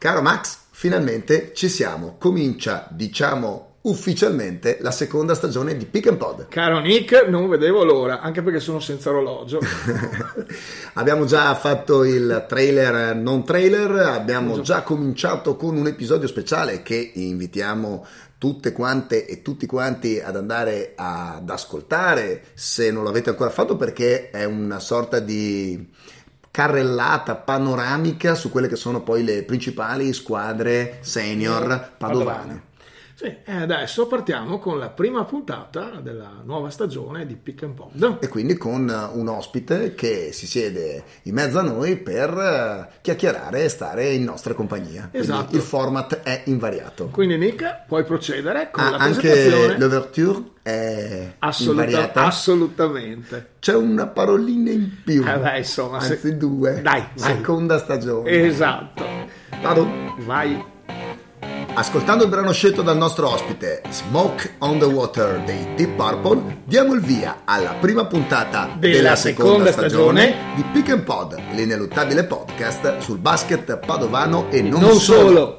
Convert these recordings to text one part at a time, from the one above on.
Caro Max, finalmente ci siamo. Comincia, diciamo, ufficialmente la seconda stagione di Pick and Pod. Caro Nick, non vedevo l'ora, anche perché sono senza orologio. Abbiamo già fatto il trailer, non trailer, abbiamo già cominciato con un episodio speciale che invitiamo tutte quante e tutti quanti ad andare ad ascoltare, se non l'avete ancora fatto, perché è una sorta di carrellata panoramica su quelle che sono poi le principali squadre senior padovane. Sì, e adesso partiamo con la prima puntata della nuova stagione di Pick and Pod. E quindi con un ospite che si siede in mezzo a noi per chiacchierare e stare in nostra compagnia. Esatto. Quindi il format è invariato. Quindi Nick, puoi procedere con la anche presentazione. l'ouverture è invariata? Assolutamente. C'è una parolina in più. Insomma, anzi due. Dai, seconda stagione. Esatto. Vado? Vai. Ascoltando il brano scelto dal nostro ospite, Smoke on the Water dei Deep Purple, diamo il via alla prima puntata della seconda stagione di Pick and Pod, l'ineluttabile podcast sul basket padovano e non solo.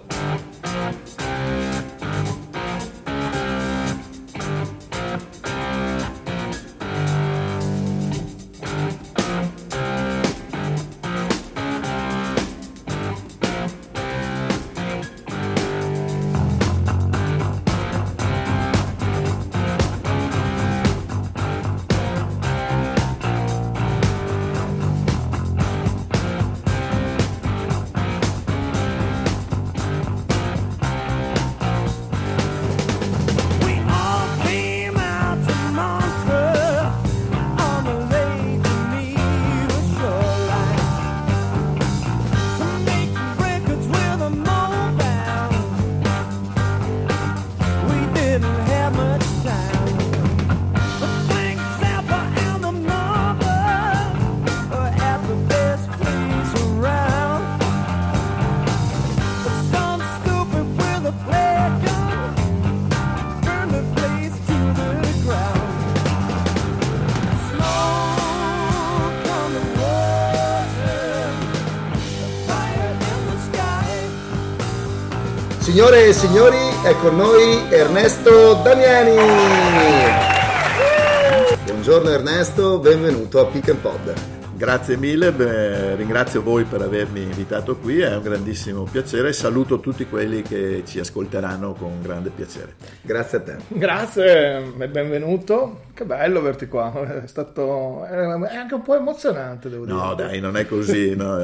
Signore e signori, è con noi Ernesto Damiani. Buongiorno Ernesto, benvenuto a Pick and Pod. Grazie mille, ringrazio voi per avermi invitato qui, è un grandissimo piacere e saluto tutti quelli che ci ascolteranno con grande piacere. Grazie a te. Grazie e benvenuto. Che bello averti qua, è anche un po' emozionante, devo dire. No dai, non è così, no.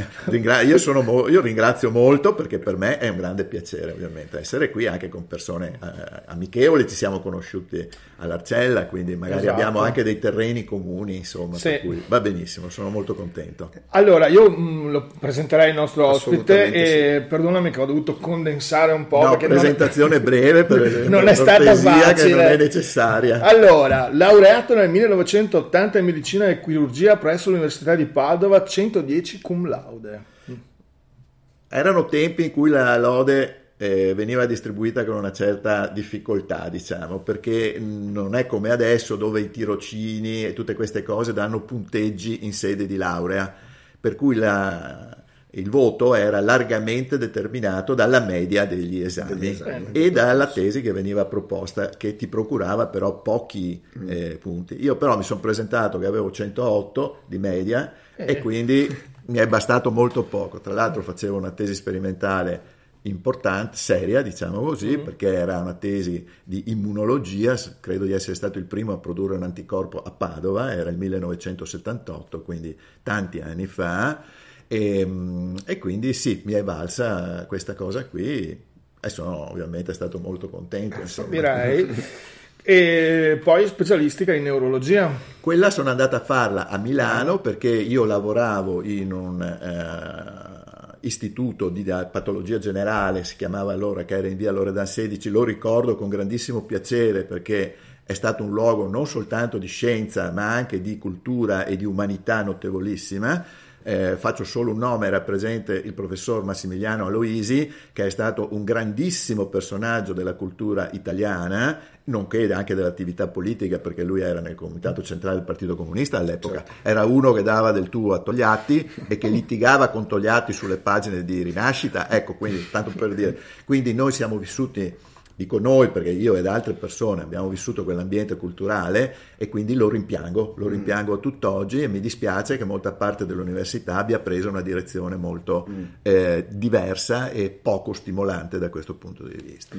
Io ringrazio molto, perché per me è un grande piacere ovviamente essere qui anche con persone amichevoli, ci siamo conosciuti all'Arcella, quindi magari abbiamo anche dei terreni comuni, insomma, sì. Per cui va benissimo, sono molto contento. Allora, io lo presenterei il nostro ospite e sì. Perdonami che ho dovuto condensare un po'. No, presentazione breve per non è stata facile, che non è necessaria. Allora, laureato nel 1980 in medicina e chirurgia presso l'Università di Padova, 110 cum laude. Erano tempi in cui la lode veniva distribuita con una certa difficoltà, diciamo, perché non è come adesso dove i tirocini e tutte queste cose danno punteggi in sede di laurea, per cui il voto era largamente determinato dalla media degli esami e dalla tesi che veniva proposta, che ti procurava però pochi punti. Io però mi sono presentato che avevo 108 di media e quindi mi è bastato molto poco. Tra l'altro facevo una tesi sperimentale importante, seria, diciamo così, perché era una tesi di immunologia, credo di essere stato il primo a produrre un anticorpo a Padova, era il 1978, quindi tanti anni fa. E quindi sì, mi è valsa questa cosa qui e sono ovviamente stato molto contento, insomma. Direi. E poi specialistica in neurologia. Quella sono andata a farla a Milano perché io lavoravo in un istituto di patologia generale, si chiamava allora, che era in via Loredan 16, lo ricordo con grandissimo piacere perché è stato un luogo non soltanto di scienza ma anche di cultura e di umanità notevolissima. faccio solo un nome, era presente il professor Massimiliano Aloisi, che è stato un grandissimo personaggio della cultura italiana, nonché anche dell'attività politica, perché lui era nel comitato centrale del Partito Comunista all'epoca. Certo. Era uno che dava del tuo a Togliatti e che litigava con Togliatti sulle pagine di Rinascita, ecco, quindi tanto per dire. Quindi noi siamo vissuti, dico noi perché io ed altre persone abbiamo vissuto quell'ambiente culturale e quindi lo rimpiango a tutt'oggi, e mi dispiace che molta parte dell'università abbia preso una direzione molto diversa e poco stimolante da questo punto di vista.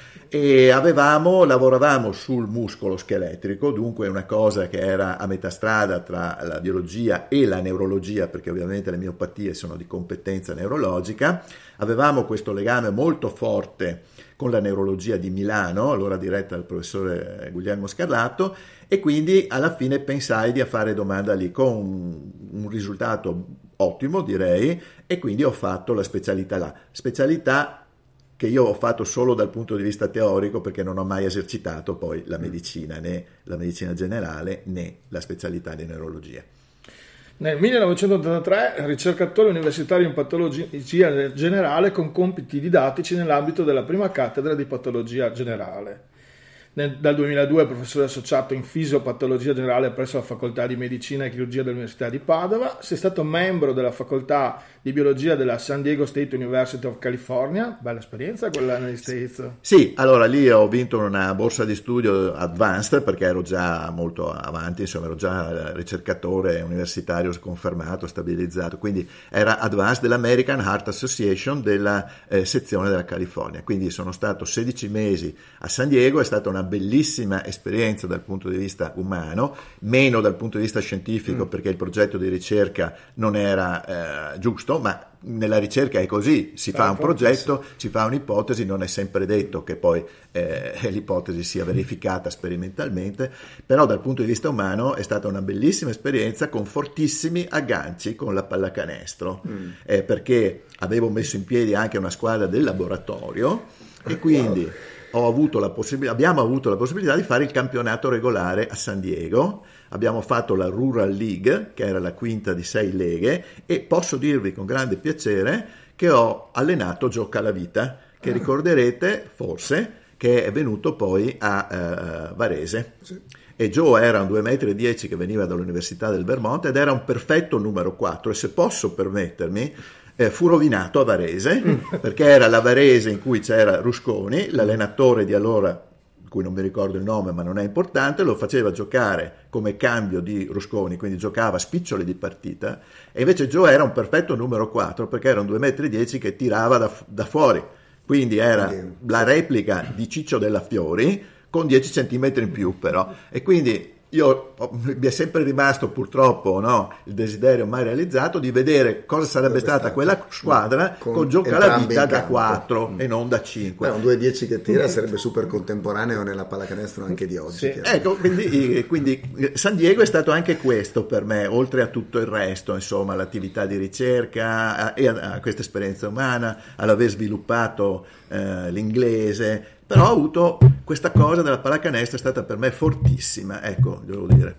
E lavoravamo sul muscolo scheletrico, dunque una cosa che era a metà strada tra la biologia e la neurologia, perché ovviamente le miopatie sono di competenza neurologica. Avevamo questo legame molto forte con la neurologia di Milano, allora diretta dal professore Guglielmo Scarlatto, e quindi alla fine pensai di fare domanda lì con un risultato ottimo, direi, e quindi ho fatto la specialità là. Specialità che io ho fatto solo dal punto di vista teorico, perché non ho mai esercitato poi la medicina, né la medicina generale né la specialità di neurologia. Nel 1983 ricercatore universitario in patologia generale con compiti didattici nell'ambito della prima cattedra di patologia generale. Dal 2002 professore associato in fisiopatologia generale presso la facoltà di medicina e chirurgia dell'Università di Padova. Sei stato membro della facoltà di biologia della San Diego State University of California. Bella esperienza quella negli States. Sì, allora lì ho vinto una borsa di studio advanced perché ero già molto avanti, insomma ero già ricercatore universitario confermato, stabilizzato, quindi era advanced dell'American Heart Association della sezione della California. Quindi sono stato 16 mesi a San Diego, è stata una bellissima esperienza dal punto di vista umano, meno dal punto di vista scientifico perché il progetto di ricerca non era giusto, ma nella ricerca è così, si fa un progetto, si fa un'ipotesi, non è sempre detto che poi l'ipotesi sia verificata sperimentalmente, però dal punto di vista umano è stata una bellissima esperienza con fortissimi agganci con la pallacanestro, perché avevo messo in piedi anche una squadra del laboratorio e quindi abbiamo avuto la possibilità di fare il campionato regolare a San Diego. Abbiamo fatto la Rural League, che era la quinta di 6 leghe, e posso dirvi con grande piacere che ho allenato Joe Calavita, che ricorderete forse che è venuto poi a Varese. Sì. E Joe era un 2,10 m che veniva dall'Università del Vermont ed era un perfetto numero 4, e se posso permettermi fu rovinato a Varese, perché era la Varese in cui c'era Rusconi, l'allenatore di allora, cui non mi ricordo il nome ma non è importante, lo faceva giocare come cambio di Rusconi, quindi giocava a spiccioli di partita, e invece Joe era un perfetto numero 4 perché era un 2,10 m che tirava da fuori, quindi era la replica di Ciccio Della Fiori con 10 cm in più però, e quindi mi è sempre rimasto purtroppo il desiderio mai realizzato di vedere cosa sarebbe stata quella squadra con Joe Calavita da 4 e non da 5. Un 2,10 che tira sarebbe super contemporaneo nella pallacanestro anche di oggi. Sì. Ecco, quindi San Diego è stato anche questo per me, oltre a tutto il resto, insomma, l'attività di ricerca e a questa esperienza umana, all'aver sviluppato l'inglese. Però ho avuto questa cosa della pallacanestro, è stata per me fortissima, ecco, devo dire.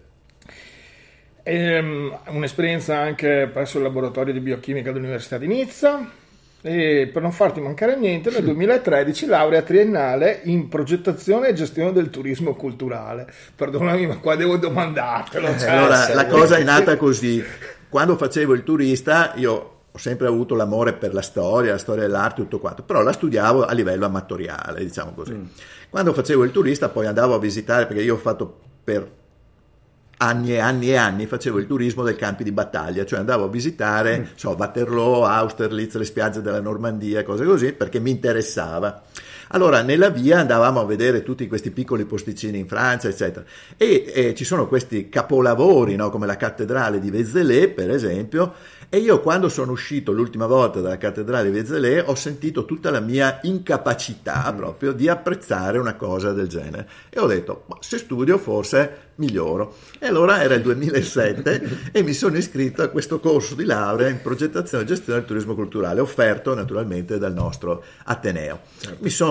Un'esperienza anche presso il laboratorio di biochimica dell'Università di Nizza, e per non farti mancare niente nel 2013 laurea triennale in progettazione e gestione del turismo culturale. Perdonami, ma qua devo domandartelo. Allora, la cosa è nata così. Quando facevo il turista io ho sempre avuto l'amore per la storia dell'arte, tutto quanto, però la studiavo a livello amatoriale, diciamo così. Quando facevo il turista poi andavo a visitare, perché io ho fatto per anni e anni e anni, facevo il turismo dei campi di battaglia, cioè andavo a visitare Waterloo, Austerlitz, le spiagge della Normandia, cose così, perché mi interessava. Allora nella via andavamo a vedere tutti questi piccoli posticini in Francia, eccetera, e ci sono questi capolavori, come la cattedrale di Vézelay, per esempio, e io quando sono uscito l'ultima volta dalla cattedrale di Vézelay ho sentito tutta la mia incapacità proprio di apprezzare una cosa del genere, e ho detto, se studio forse miglioro. E allora era il 2007 e mi sono iscritto a questo corso di laurea in progettazione e gestione del turismo culturale, offerto naturalmente dal nostro Ateneo. Certo. Mi sono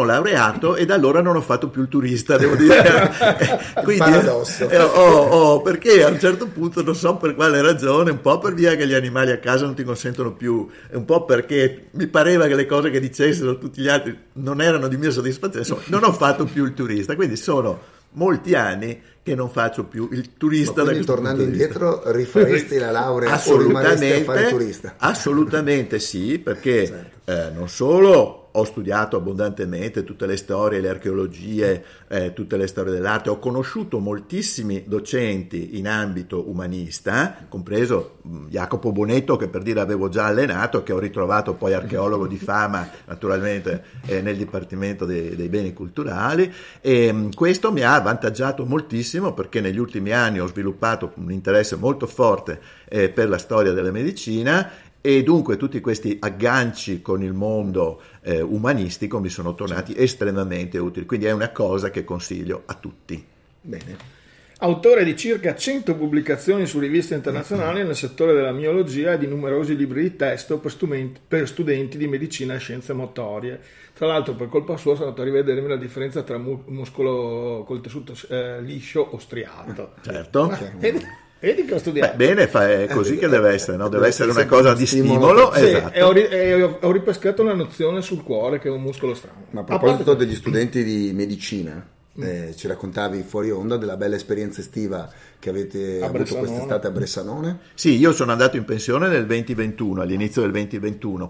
sono laureato e da allora non ho fatto più il turista, devo dire. Quindi, paradosso. Perché a un certo punto, non so per quale ragione, un po' per via che gli animali a casa non ti consentono più, un po' perché mi pareva che le cose che dicessero tutti gli altri non erano di mia soddisfazione, insomma, non ho fatto più il turista, quindi sono molti anni che non faccio più il turista. Ma quindi, tornando indietro, rifaresti la laurea o rimarresti a fare turista? Assolutamente sì, perché non solo ho studiato abbondantemente tutte le storie, le archeologie, tutte le storie dell'arte, ho conosciuto moltissimi docenti in ambito umanista, compreso Jacopo Bonetto, che per dire avevo già allenato, che ho ritrovato poi archeologo di fama naturalmente nel Dipartimento dei Beni Culturali, e questo mi ha avvantaggiato moltissimo perché negli ultimi anni ho sviluppato un interesse molto forte per la storia della medicina, e dunque tutti questi agganci con il mondo umanistico mi sono tornati estremamente utili, quindi è una cosa che consiglio a tutti. Bene. Autore di circa 100 pubblicazioni su riviste internazionali nel settore della miologia e di numerosi libri di testo per studenti di medicina e scienze motorie. Tra l'altro, per colpa sua sono andato a rivedermi la differenza tra muscolo col tessuto liscio o striato. Certo. Vedi che ho studiato. Bene, è così che deve essere, no? Deve essere una cosa di stimolo. Sì, esatto. e ho ripescato una nozione sul cuore, che è un muscolo strano. Ma a proposito degli studenti di medicina, ci raccontavi fuori onda della bella esperienza estiva che avete avuto quest'estate a Bressanone? Sì, io sono andato in pensione nel 2021, all'inizio del 2021,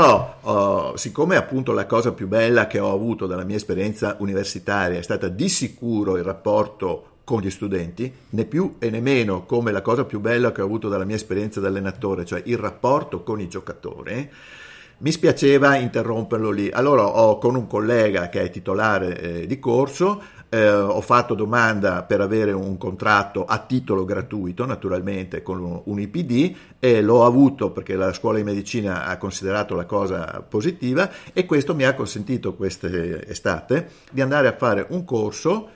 però siccome appunto la cosa più bella che ho avuto dalla mia esperienza universitaria è stata di sicuro il rapporto con gli studenti, né più e né meno come la cosa più bella che ho avuto dalla mia esperienza da allenatore, cioè il rapporto con i giocatori, mi spiaceva interromperlo lì. Allora con un collega che è titolare di corso, ho fatto domanda per avere un contratto a titolo gratuito, naturalmente con un IPD, e l'ho avuto perché la scuola di medicina ha considerato la cosa positiva, e questo mi ha consentito quest'estate di andare a fare un corso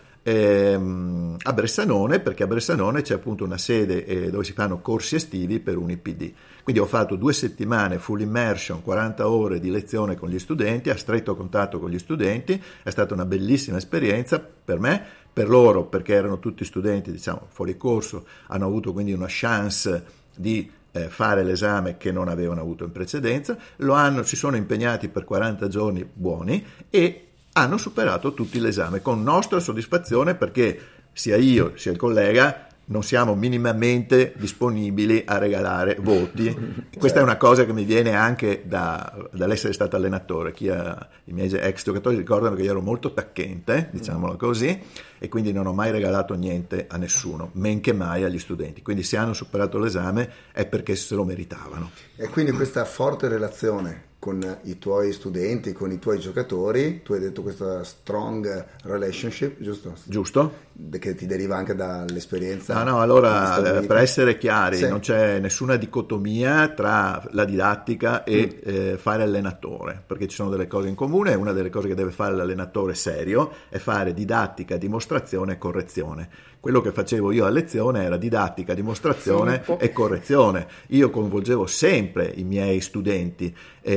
a Bressanone, perché a Bressanone c'è appunto una sede dove si fanno corsi estivi per un IPD. Quindi ho fatto 2 settimane full immersion, 40 ore di lezione con gli studenti, a stretto contatto con gli studenti. È stata una bellissima esperienza per me, per loro, perché erano tutti studenti, diciamo, fuori corso, hanno avuto quindi una chance di fare l'esame che non avevano avuto in precedenza, si sono impegnati per 40 giorni buoni e hanno superato tutti l'esame con nostra soddisfazione, perché sia io sia il collega non siamo minimamente disponibili a regalare voti. Questa è una cosa che mi viene anche dall'essere stato allenatore. I miei ex giocatori ricordano che io ero molto tacchente, diciamolo così, e quindi non ho mai regalato niente a nessuno, men che mai agli studenti. Quindi se hanno superato l'esame è perché se lo meritavano. E quindi questa forte relazione con i tuoi studenti, con i tuoi giocatori, tu hai detto questa strong relationship, giusto? Giusto. Che ti deriva anche dall'esperienza. No, allora per essere chiari, sì, non c'è nessuna dicotomia tra la didattica e fare allenatore, perché ci sono delle cose in comune. Una delle cose che deve fare l'allenatore serio è fare didattica, dimostrazione e correzione. Quello che facevo io a lezione era didattica, dimostrazione e correzione. Io coinvolgevo sempre i miei studenti,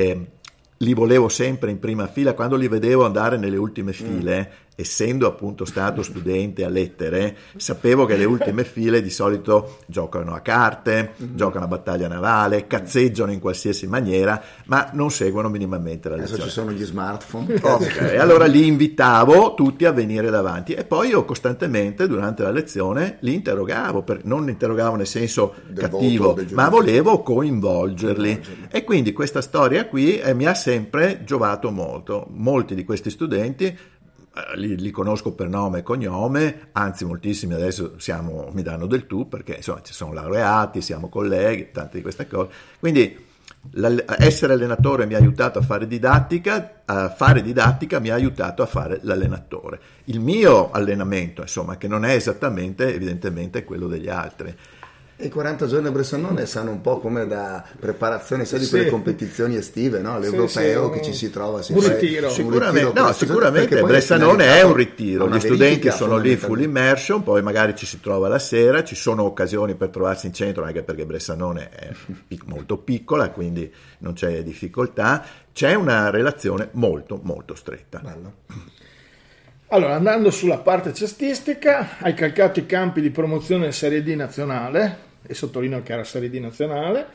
li volevo sempre in prima fila. Quando li vedevo andare nelle ultime file, essendo appunto stato studente a lettere, sapevo che le ultime file di solito giocano a carte, giocano a battaglia navale, cazzeggiano in qualsiasi maniera, ma non seguono minimamente la lezione. Adesso ci sono gli smartphone. Okay, allora li invitavo tutti a venire davanti, e poi io costantemente durante la lezione li interrogavo, non interrogavo nel senso cattivo, ma volevo coinvolgerli. E quindi questa storia qui mi ha sempre giovato molto. Molti di questi studenti li conosco per nome e cognome, anzi moltissimi adesso mi danno del tu, perché insomma ci sono laureati, siamo colleghi, tante di queste cose. Quindi essere allenatore mi ha aiutato a fare didattica mi ha aiutato a fare l'allenatore. Il mio allenamento, insomma, che non è esattamente evidentemente quello degli altri. E i 40 giorni a Bressanone sanno un po' come da preparazione, sai, di quelle competizioni estive, no? L'europeo che ci si trova, un ritiro. Sicuramente Bressanone è un ritiro, gli studenti sono lì full immersion, poi magari ci si trova la sera, ci sono occasioni per trovarsi in centro, anche perché Bressanone è molto piccola, quindi non c'è difficoltà, c'è una relazione molto molto stretta. Bello. Allora, andando sulla parte cestistica, hai calcato i campi di promozione Serie D nazionale, e sottolineo che era Serie D nazionale,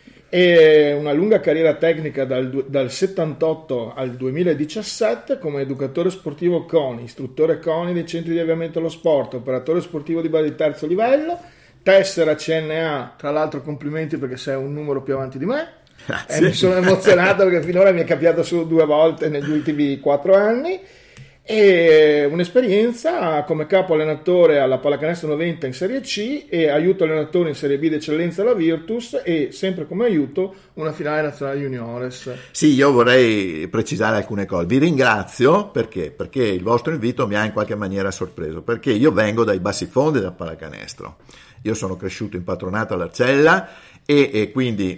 e una lunga carriera tecnica dal 78 al 2017 come educatore sportivo CONI, istruttore CONI dei centri di avviamento allo sport, operatore sportivo di base di terzo livello, tessera CNA, tra l'altro complimenti perché sei un numero più avanti di me. Grazie. Mi sono emozionato perché finora mi è capitato solo 2 volte negli ultimi 4 anni. E un'esperienza come capo allenatore alla Pallacanestro 90 in Serie C e aiuto allenatore in Serie B d'eccellenza alla Virtus e sempre come aiuto una finale nazionale juniores. Sì, io vorrei precisare alcune cose. Vi ringrazio perché il vostro invito mi ha in qualche maniera sorpreso, perché io vengo dai bassifondi della pallacanestro. Io sono cresciuto in patronato all'Arcella e quindi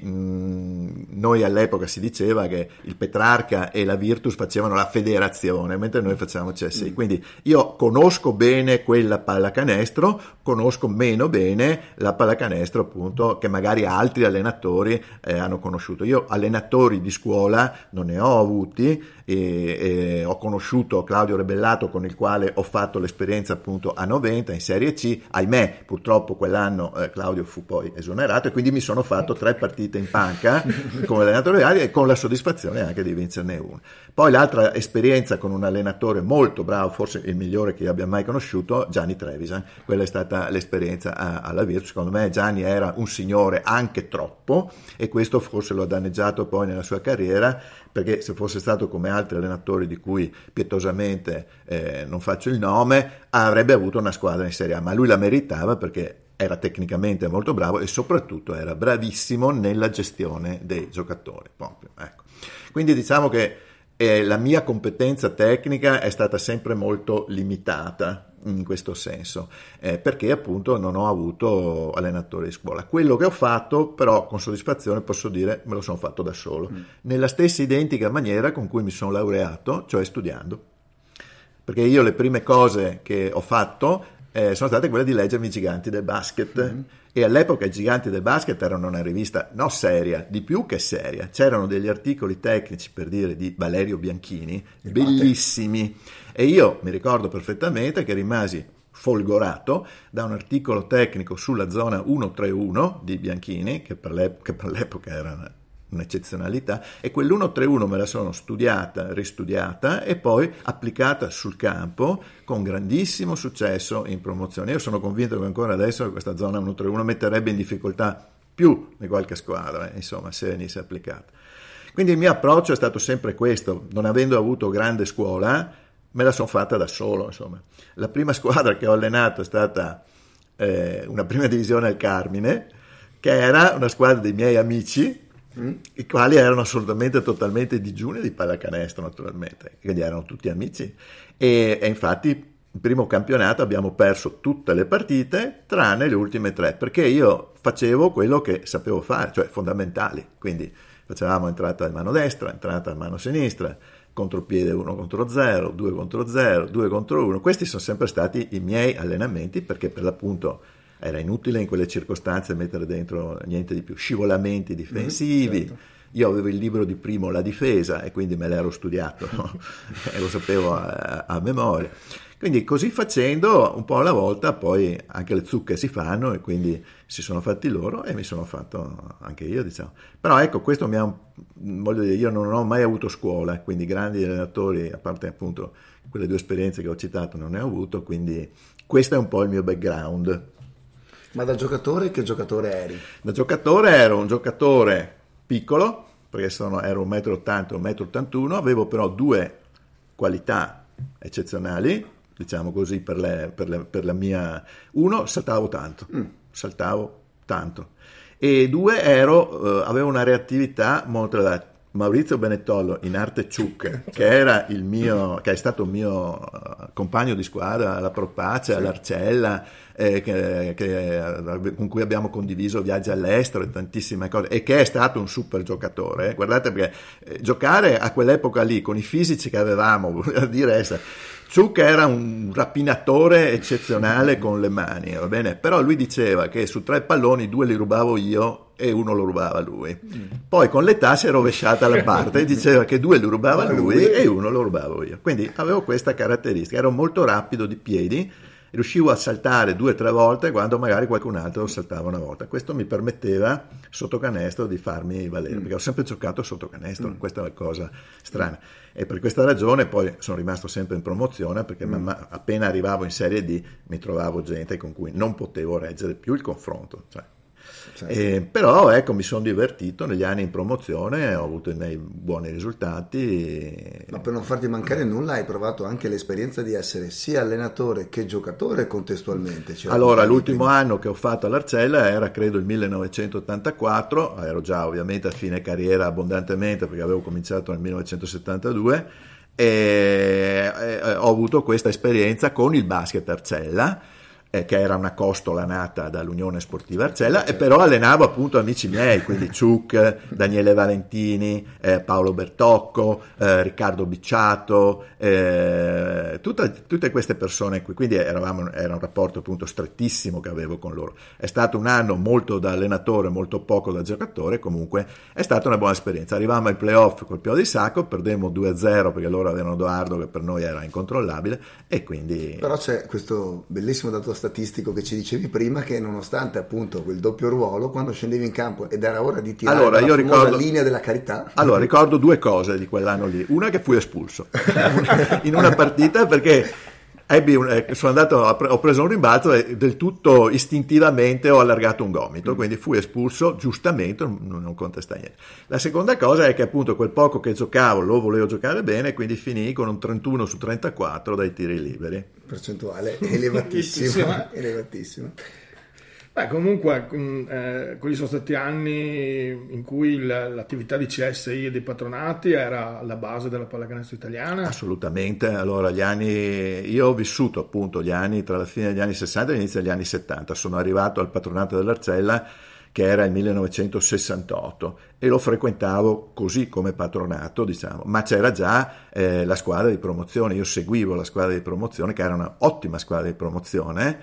noi all'epoca si diceva che il Petrarca e la Virtus facevano la federazione, mentre noi facevamo CSI. Quindi io conosco bene quella pallacanestro, conosco meno bene la pallacanestro appunto che magari altri allenatori hanno conosciuto. Io allenatori di scuola non ne ho avuti, e ho conosciuto Claudio Rebellato, con il quale ho fatto l'esperienza appunto a 90 in Serie C. Ahimè, purtroppo quell'anno Claudio fu poi esonerato e quindi mi sono fatto 3 partite in panca come allenatore e con la soddisfazione anche di vincerne una. Poi l'altra esperienza con un allenatore molto bravo, forse il migliore che abbia mai conosciuto, Gianni Trevisan. Quella è stata l'esperienza alla Virtus. Secondo me Gianni era un signore anche troppo, e questo forse lo ha danneggiato poi nella sua carriera, perché se fosse stato come altri allenatori di cui pietosamente non faccio il nome, avrebbe avuto una squadra in Serie A, ma lui la meritava perché era tecnicamente molto bravo e soprattutto era bravissimo nella gestione dei giocatori proprio, ecco. Quindi diciamo che la mia competenza tecnica è stata sempre molto limitata in questo senso, perché appunto non ho avuto allenatori di scuola. Quello che ho fatto però con soddisfazione posso dire me lo sono fatto da solo, nella stessa identica maniera con cui mi sono laureato, cioè studiando, perché io le prime cose che ho fatto sono state quelle di leggermi i Giganti del Basket, e all'epoca i Giganti del Basket erano una rivista no seria, di più che seria, c'erano degli articoli tecnici, per dire, di Valerio Bianchini, bellissimi, e io mi ricordo perfettamente che rimasi folgorato da un articolo tecnico sulla zona 131 di Bianchini, che per l'epoca era un'eccezionalità, e quell'131 me la sono studiata, ristudiata e poi applicata sul campo con grandissimo successo in promozione. Io sono convinto che ancora adesso questa zona 131 metterebbe in difficoltà più di qualche squadra, insomma, se venisse applicata. Quindi il mio approccio è stato sempre questo, non avendo avuto grande scuola, me la sono fatta da solo, insomma. La prima squadra che ho allenato è stata una prima divisione al Carmine, che era una squadra dei miei amici, i quali erano assolutamente totalmente digiuni di pallacanestro, naturalmente, quindi erano tutti amici, e infatti il primo campionato abbiamo perso tutte le partite tranne le ultime 3, perché io facevo quello che sapevo fare, cioè fondamentali, quindi facevamo entrata a mano destra, entrata a mano sinistra, contropiede 1 contro 0, 2 contro 0, 2 contro 1. Questi sono sempre stati i miei allenamenti, perché per l'appunto era inutile in quelle circostanze mettere dentro niente di più, scivolamenti difensivi. Certo. Io avevo il libro di Primo La difesa e quindi me l'ero studiato, no? E lo sapevo a memoria. Quindi così facendo, un po' alla volta, poi anche le zucche si fanno, e quindi si sono fatti loro e mi sono fatto anche io, diciamo. Però ecco, questo voglio dire, io non ho mai avuto scuola, quindi grandi allenatori, a parte appunto quelle 2 esperienze che ho citato, non ne ho avuto, quindi questo è un po' il mio background. Ma da giocatore che giocatore eri? Da giocatore ero un giocatore piccolo, perché ero 1,80 m, 1,81 m, avevo però 2 qualità eccezionali, diciamo così, per la mia... 1, saltavo tanto, e 2, avevo una reattività molto elevata. Maurizio Benettollo in arte Ciuc, che è stato il mio compagno di squadra alla Propace, all'Arcella, con cui abbiamo condiviso viaggi all'estero e tantissime cose, e che è stato un super giocatore. Guardate, perché giocare a quell'epoca lì con i fisici che avevamo, vuol dire Ciuc era un rapinatore eccezionale con le mani, va bene? Però lui diceva che su 3 palloni 2 li rubavo io e 1 lo rubava lui. Poi con l'età si è rovesciata la parte e diceva che 2 li rubava lui e 1 lo rubavo io. Quindi avevo questa caratteristica, ero molto rapido di piedi, riuscivo a saltare 2 o 3 volte quando magari qualcun altro saltava una volta. Questo mi permetteva sotto canestro di farmi valere, perché ho sempre giocato sotto canestro, questa è una cosa strana. E per questa ragione poi sono rimasto sempre in promozione, perché appena arrivavo in Serie D mi trovavo gente con cui non potevo reggere più il confronto. Però ecco, mi sono divertito negli anni in promozione, ho avuto dei buoni risultati. Ma per non farti mancare nulla, hai provato anche l'esperienza di essere sia allenatore che giocatore contestualmente. Allora, l'ultimo anno che ho fatto all'Arcella era credo il 1984, ero già ovviamente a fine carriera abbondantemente, perché avevo cominciato nel 1972, e ho avuto questa esperienza con il basket Arcella, che era una costola nata dall'Unione Sportiva Arcella, e però allenavo appunto amici miei, quindi Ciuc, Daniele Valentini, Paolo Bertocco, Riccardo Bicciato, tutte queste persone qui, quindi era un rapporto appunto strettissimo che avevo con loro. È stato un anno molto da allenatore, molto poco da giocatore, comunque è stata una buona esperienza. Arrivavamo ai playoff col Pio di Sacco, perdemmo 2-0 perché loro avevano Doardo che per noi era incontrollabile, e quindi... Però c'è questo bellissimo dato statistico che ci dicevi prima, che nonostante appunto quel doppio ruolo, quando scendevi in campo ed era ora di tirare la famosa linea della carità, allora ricordo 2 cose di quell'anno lì. Una, che fui espulso in una partita perché ho preso un rimbalzo e del tutto istintivamente ho allargato un gomito, quindi fui espulso, giustamente, non contestai niente. La seconda cosa è che appunto quel poco che giocavo lo volevo giocare bene, quindi finii con un 31 su 34 dai tiri liberi. Percentuale elevatissima. Beh, comunque quelli sono stati anni in cui l'attività di CSI e dei patronati era alla base della pallacanestro italiana. Assolutamente. Allora, io ho vissuto appunto gli anni tra la fine degli anni 60 e l'inizio degli anni 70. Sono arrivato al patronato dell'Arcella che era il 1968 e lo frequentavo così come patronato, diciamo, ma c'era già la squadra di promozione. Io seguivo la squadra di promozione, che era un'ottima squadra di promozione,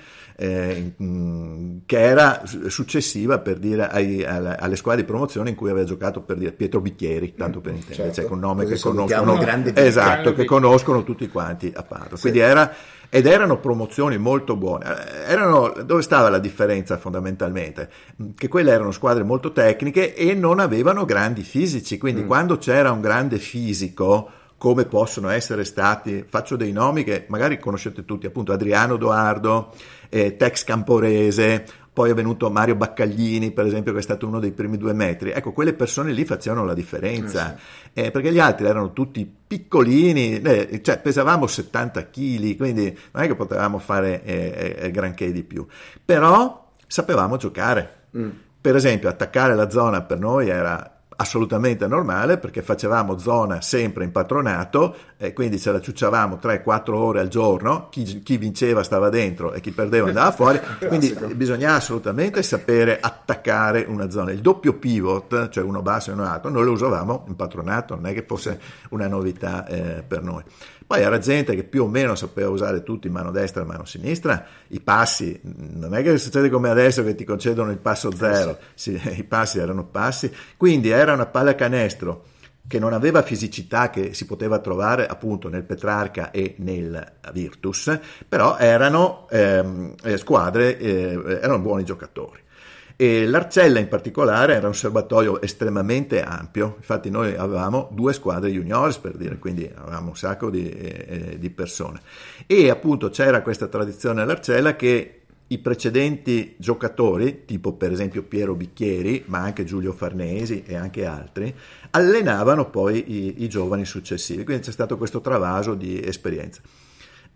che era successiva, per dire, alle squadre di promozione in cui aveva giocato, per dire, Pietro Bicchieri, tanto per intendere, certo. Cioè con nome che conoscono, esatto, che conoscono tutti quanti a Padova. Sì. Quindi erano promozioni molto buone. Dove stava la differenza fondamentalmente? Che quelle erano squadre molto tecniche e non avevano grandi fisici, quindi quando c'era un grande fisico, come possono essere stati, faccio dei nomi che magari conoscete tutti, appunto Adriano Doardo, Tex Camporese, poi è venuto Mario Baccaglini, per esempio, che è stato uno dei primi 2 metri. Ecco, quelle persone lì facevano la differenza, perché gli altri erano tutti piccolini, cioè pesavamo 70 kg, quindi non è che potevamo fare granché di più, però sapevamo giocare. Per esempio, attaccare la zona per noi era assolutamente normale, perché facevamo zona sempre in patronato, quindi ce la ciucciavamo 3-4 ore al giorno, chi vinceva stava dentro e chi perdeva andava fuori, quindi bisognava assolutamente sapere attaccare una zona. Il doppio pivot, cioè uno basso e uno alto, noi lo usavamo in patronato, non è che fosse una novità per noi. Poi era gente che più o meno sapeva usare tutti mano destra e mano sinistra, i passi, non è che succede come adesso che ti concedono il passo zero, sì, i passi erano passi, quindi era una pallacanestro che non aveva fisicità che si poteva trovare appunto nel Petrarca e nel Virtus, però erano squadre, erano buoni giocatori. E l'Arcella in particolare era un serbatoio estremamente ampio, infatti noi avevamo 2 squadre juniores, per dire, quindi avevamo un sacco di persone, e appunto c'era questa tradizione all'Arcella che i precedenti giocatori, tipo per esempio Piero Bicchieri, ma anche Giulio Farnesi e anche altri, allenavano poi i giovani successivi, quindi c'è stato questo travaso di esperienza.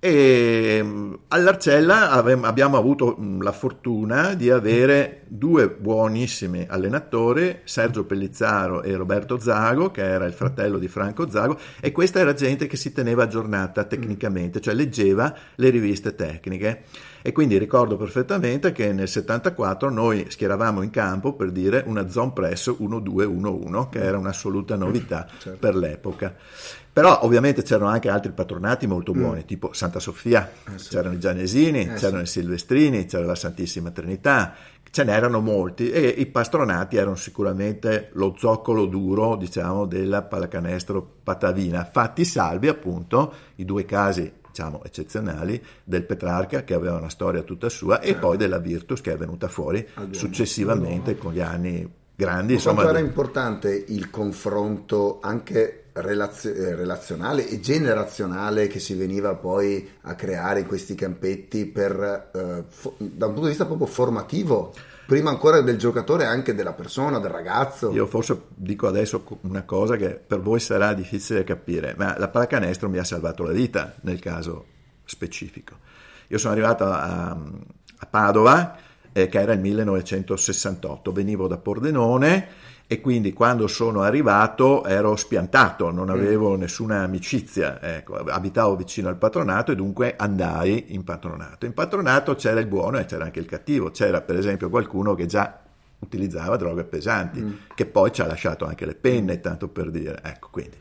E all'Arcella abbiamo avuto la fortuna di avere due buonissimi allenatori, Sergio Pellizzaro e Roberto Zago, che era il fratello di Franco Zago, e questa era gente che si teneva aggiornata tecnicamente, cioè leggeva le riviste tecniche. E quindi ricordo perfettamente che nel 74 noi schieravamo in campo, per dire, una Zone Press 1-2-1-1, che era un'assoluta novità per l'epoca. Però ovviamente c'erano anche altri patronati molto buoni, tipo Santa Sofia, c'erano i Gianesini, c'erano i Silvestrini, c'era la Santissima Trinità, ce n'erano molti, e i pastronati erano sicuramente lo zoccolo duro, diciamo, della pallacanestro patavina, fatti salvi appunto i due casi, diciamo, eccezionali del Petrarca, che aveva una storia tutta sua, e poi della Virtus, che è venuta fuori successivamente con gli anni grandi. Quanto era importante il confronto anche relazionale e generazionale che si veniva poi a creare in questi campetti da un punto di vista proprio formativo, prima ancora del giocatore, anche della persona, del ragazzo. Io forse dico adesso una cosa che per voi sarà difficile capire, ma la pallacanestro mi ha salvato la vita nel caso specifico. Io sono arrivato a Padova, che era il 1968, venivo da Pordenone, e quindi quando sono arrivato ero spiantato, non avevo nessuna amicizia, ecco, abitavo vicino al patronato e dunque andai in patronato. In patronato c'era il buono e c'era anche il cattivo, c'era per esempio qualcuno che già utilizzava droghe pesanti, che poi ci ha lasciato anche le penne, tanto per dire, ecco, quindi.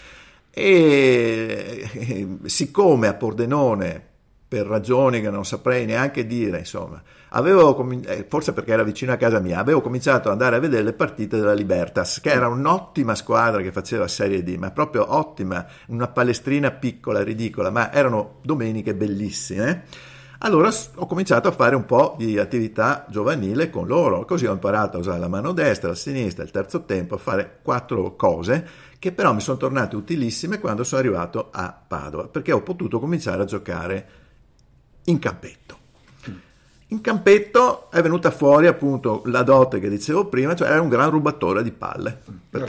E siccome a Pordenone, per ragioni che non saprei neanche dire, insomma, forse perché era vicino a casa mia, avevo cominciato ad andare a vedere le partite della Libertas, che era un'ottima squadra che faceva Serie D, ma proprio ottima, una palestrina piccola, ridicola, ma erano domeniche bellissime. Allora ho cominciato a fare un po' di attività giovanile con loro, così ho imparato a usare la mano destra, la sinistra, il terzo tempo, a fare 4 cose che però mi sono tornate utilissime quando sono arrivato a Padova, perché ho potuto cominciare a giocare in campetto. In campetto è venuta fuori appunto la dote che dicevo prima, cioè era un gran rubatore di palle, perché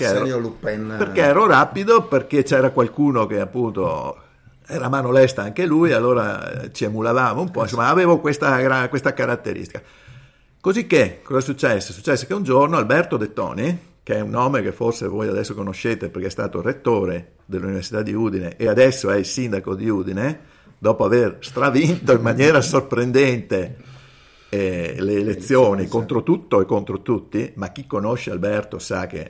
ero rapido, perché c'era qualcuno che appunto era mano lesta anche lui, allora ci emulavamo un po', insomma avevo questa caratteristica. Così che cosa è successo? Successe che un giorno Alberto De Toni, che è un nome che forse voi adesso conoscete perché è stato rettore dell'Università di Udine e adesso è il sindaco di Udine, dopo aver stravinto in maniera sorprendente le elezioni contro tutto e contro tutti, ma chi conosce Alberto sa che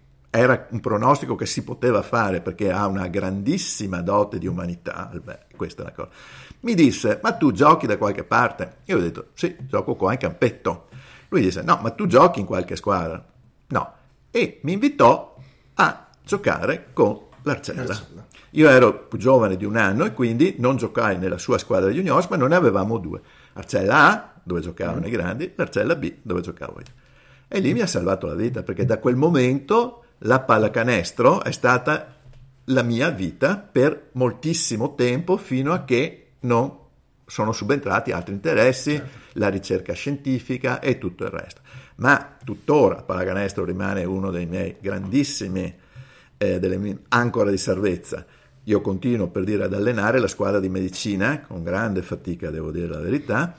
era un pronostico che si poteva fare perché ha una grandissima dote di umanità. Questa è una cosa. Mi disse: ma tu giochi da qualche parte? Io ho detto: sì, gioco qua in campetto. Lui disse: no, ma tu giochi in qualche squadra? No. E mi invitò a giocare con l'Arcella. Io ero più giovane di un anno e quindi non giocai nella sua squadra di juniors, ma noi ne avevamo 2. Arcella A, dove giocavano i grandi, l'Arcella B, dove giocavo io. E lì mi ha salvato la vita, perché da quel momento la pallacanestro è stata la mia vita per moltissimo tempo, fino a che non sono subentrati altri interessi, la ricerca scientifica e tutto il resto. Ma tuttora pallacanestro rimane uno dei miei grandissimi delle mie ancore di salvezza. Io continuo, per dire, ad allenare la squadra di medicina con grande fatica, devo dire la verità.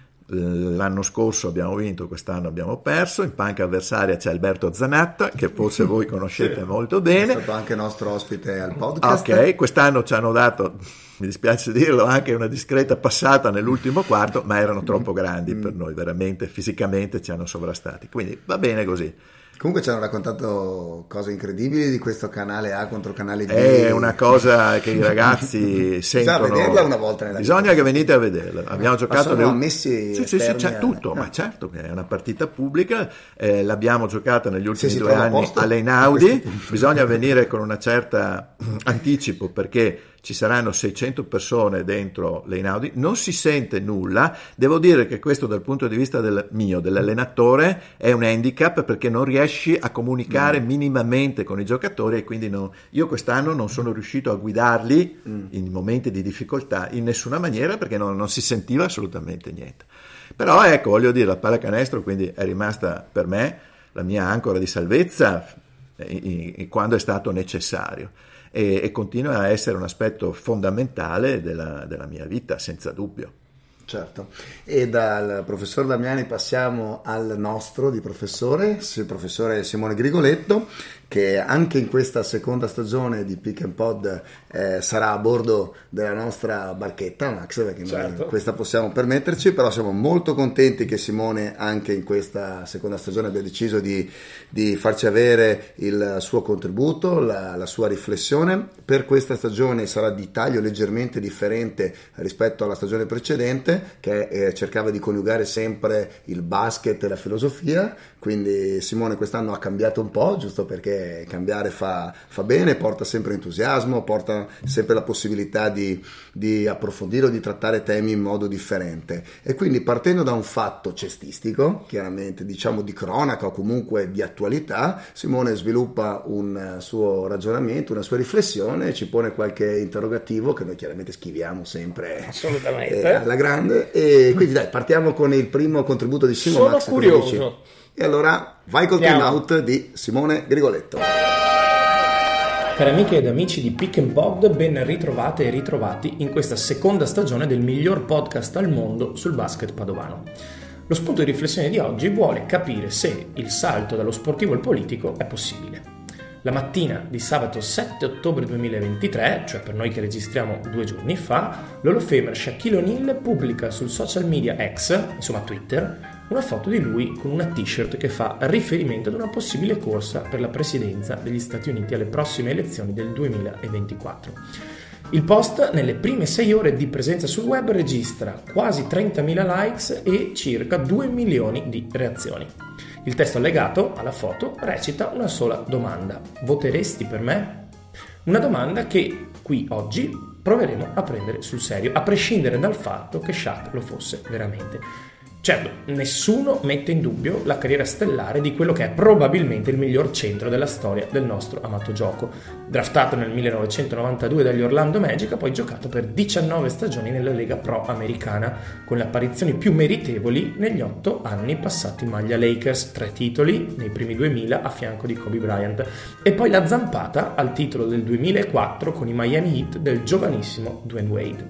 L'anno scorso abbiamo vinto, quest'anno abbiamo perso. In panca avversaria c'è Alberto Zanatta, che forse voi conoscete molto bene, è stato anche nostro ospite al podcast. Ok, quest'anno ci hanno dato, mi dispiace dirlo, anche una discreta passata nell'ultimo quarto, ma erano troppo grandi per noi, veramente fisicamente ci hanno sovrastati, quindi va bene così. Comunque ci hanno raccontato cose incredibili di questo canale A contro canale B. È una cosa che i ragazzi sentono. Bisogna vederla una volta nella vita. Bisogna che venite a vederla. Abbiamo giocato. Sono ammessi. Sì, c'è tutto, ma certo, è una partita pubblica. L'abbiamo giocata negli ultimi 2 anni all'Einaudi. Bisogna venire con una certa anticipo, perché ci saranno 600 persone dentro l'Einaudi, non si sente nulla. Devo dire che questo, dal punto di vista dell'allenatore, è un handicap, perché non riesci a comunicare minimamente con i giocatori, e quindi io quest'anno non sono riuscito a guidarli in momenti di difficoltà in nessuna maniera, perché non si sentiva assolutamente niente. Però ecco, voglio dire, la pallacanestro quindi è rimasta per me la mia ancora di salvezza quando è stato necessario. e continua a essere un aspetto fondamentale della mia vita, senza dubbio. Certo, e dal professor Damiani passiamo al nostro di professore, il professore Simone Grigoletto, che anche in questa seconda stagione di Pick and Pod sarà a bordo della nostra barchetta, Max, perché certo, noi questa possiamo permetterci, però siamo molto contenti che Simone anche in questa seconda stagione abbia deciso di farci avere il suo contributo, la sua riflessione. Per questa stagione sarà di taglio leggermente differente rispetto alla stagione precedente, che cercava di coniugare sempre il basket e la filosofia, quindi Simone quest'anno ha cambiato un po', giusto perché cambiare fa bene, porta sempre entusiasmo, porta sempre la possibilità di approfondire o di trattare temi in modo differente. E quindi partendo da un fatto cestistico, chiaramente diciamo di cronaca o comunque di attualità, Simone sviluppa un suo ragionamento, una sua riflessione e ci pone qualche interrogativo che noi chiaramente schiviamo sempre alla grande. E quindi dai, partiamo con il primo contributo di Simone. Sono Max, curioso. E allora vai col time out di Simone Grigoletto. Cari amiche ed amici di Pick and Pod, ben ritrovate e ritrovati in questa seconda stagione del miglior podcast al mondo sul basket padovano. Lo spunto di riflessione di oggi vuole capire se il salto dallo sportivo al politico è possibile. La mattina di sabato 7 ottobre 2023, cioè per noi che registriamo 2 giorni fa, l'Hall of Famer Shaquille O'Neal pubblica sul social media X, insomma Twitter, una foto di lui con una t-shirt che fa riferimento ad una possibile corsa per la presidenza degli Stati Uniti alle prossime elezioni del 2024. Il post, nelle prime 6 ore di presenza sul web, registra quasi 30.000 likes e circa 2 milioni di reazioni. Il testo allegato alla foto recita una sola domanda: voteresti per me? Una domanda che qui oggi proveremo a prendere sul serio, a prescindere dal fatto che Shaq lo fosse veramente. Certo, nessuno mette in dubbio la carriera stellare di quello che è probabilmente il miglior centro della storia del nostro amato gioco. Draftato nel 1992 dagli Orlando Magic, ha poi giocato per 19 stagioni nella Lega Pro americana, con le apparizioni più meritevoli negli 8 anni passati in maglia Lakers, 3 titoli nei primi 2000 a fianco di Kobe Bryant, e poi la zampata al titolo del 2004 con i Miami Heat del giovanissimo Dwayne Wade.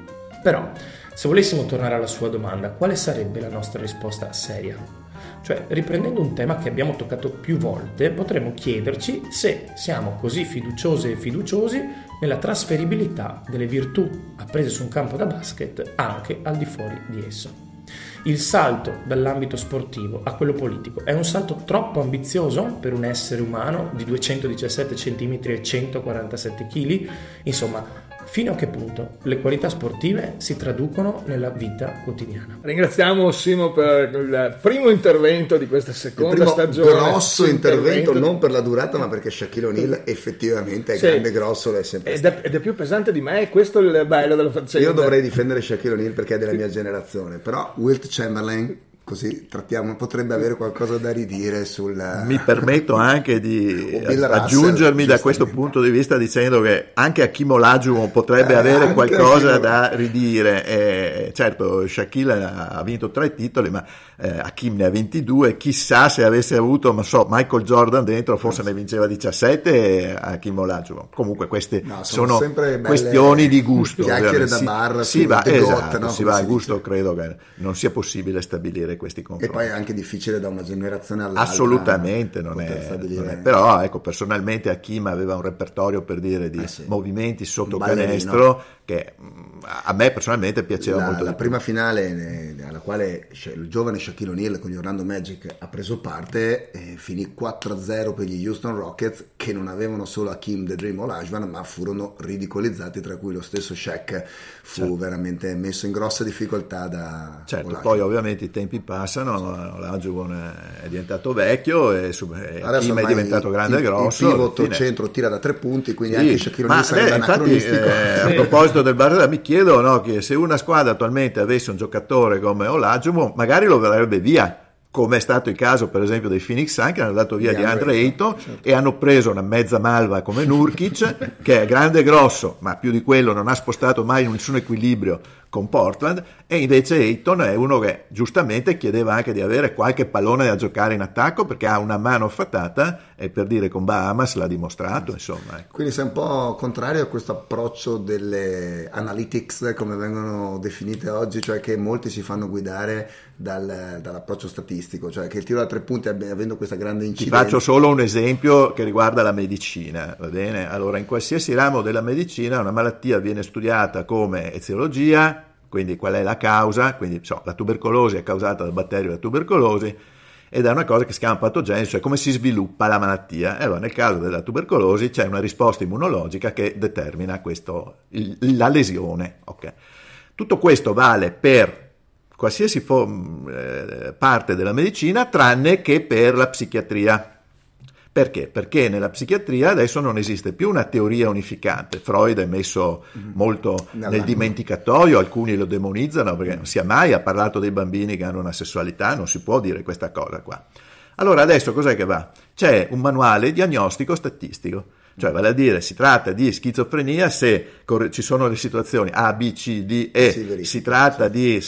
Però, se volessimo tornare alla sua domanda, quale sarebbe la nostra risposta seria? Cioè, riprendendo un tema che abbiamo toccato più volte, potremmo chiederci se siamo così fiduciose e fiduciosi nella trasferibilità delle virtù apprese su un campo da basket anche al di fuori di esso. Il salto dall'ambito sportivo a quello politico è un salto troppo ambizioso per un essere umano di 217 cm e 147 kg? Insomma, fino a che punto le qualità sportive si traducono nella vita quotidiana? Ringraziamo Simo per il primo intervento di questa seconda stagione. Grosso intervento, non per la durata, ma perché Shaquille O'Neal effettivamente è grande, grosso, è sempre ed è più pesante di me, e questo è il bello della faccenda. Io dovrei difendere Shaquille O'Neal perché è della mia generazione, però Wilt Chamberlain, così trattiamo, potrebbe avere qualcosa da ridire sul... Mi permetto anche di aggiungermi da questo punto di vista dicendo che anche Hakeem Olajuwon potrebbe avere qualcosa da ridire. Certo, Shaquille ha vinto 3 titoli, ma Hakeem ne ha 22, chissà se avesse avuto, non so, Michael Jordan dentro, forse ne vinceva 17 Hakeem Olajuwon. Comunque queste sono questioni di gusto. Chiacchiere da bar, si va al gusto, credo che non sia possibile stabilire questi confronti. E poi è anche difficile da una generazione all'altra. Assolutamente non è. Però ecco, personalmente Hakeem aveva un repertorio, per dire, di movimenti sotto canestro che a me personalmente piaceva molto. La prima finale alla quale il giovane Shaquille O'Neal con gli Orlando Magic ha preso parte finì 4-0 per gli Houston Rockets, che non avevano solo Hakeem The Dream Olajuwon, ma furono ridicolizzati, tra cui lo stesso Shaq fu veramente messo in grossa difficoltà da Olajuwon. Poi ovviamente i tempi passano, Olajuwon è diventato vecchio e Hakeem è diventato grande e grosso. Il pivot centro tira da 3 punti, quindi anche Shaquille O'Neal sarebbe anacronistico. A proposito del bar, mi chiedo che se una squadra attualmente avesse un giocatore come Olajuwon, magari lo verrebbe via come è stato il caso per esempio dei Phoenix Suns, che hanno dato via di Andre Ayton, certo, e hanno preso una mezza malva come Nurkic che è grande e grosso, ma più di quello non ha spostato mai nessun equilibrio con Portland, e invece Ayton è uno che giustamente chiedeva anche di avere qualche pallone da giocare in attacco, perché ha una mano fattata, e per dire con Bahamas l'ha dimostrato, insomma. Ecco. Quindi sei un po' contrario a questo approccio delle analytics, come vengono definite oggi, cioè che molti si fanno guidare dall'approccio statistico, cioè che il tiro da 3 punti, avendo questa grande incidenza. Ti faccio solo un esempio che riguarda la medicina, va bene? Allora, in qualsiasi ramo della medicina una malattia viene studiata come eziologia, quindi qual è la causa, quindi la tubercolosi è causata dal batterio della tubercolosi, ed è una cosa che si chiama patogenesi, cioè come si sviluppa la malattia. E allora nel caso della tubercolosi c'è una risposta immunologica che determina la lesione. Okay. Tutto questo vale per qualsiasi parte della medicina, tranne che per la psichiatria. Perché? Perché nella psichiatria adesso non esiste più una teoria unificante. Freud è messo molto nel dimenticatoio, alcuni lo demonizzano perché non sia mai, ha parlato dei bambini che hanno una sessualità, non si può dire questa cosa qua. Allora adesso cos'è che va? C'è un manuale diagnostico statistico. Cioè, vale a dire, si tratta di schizofrenia se ci sono le situazioni A, B, C, D, E, sì, si tratta di,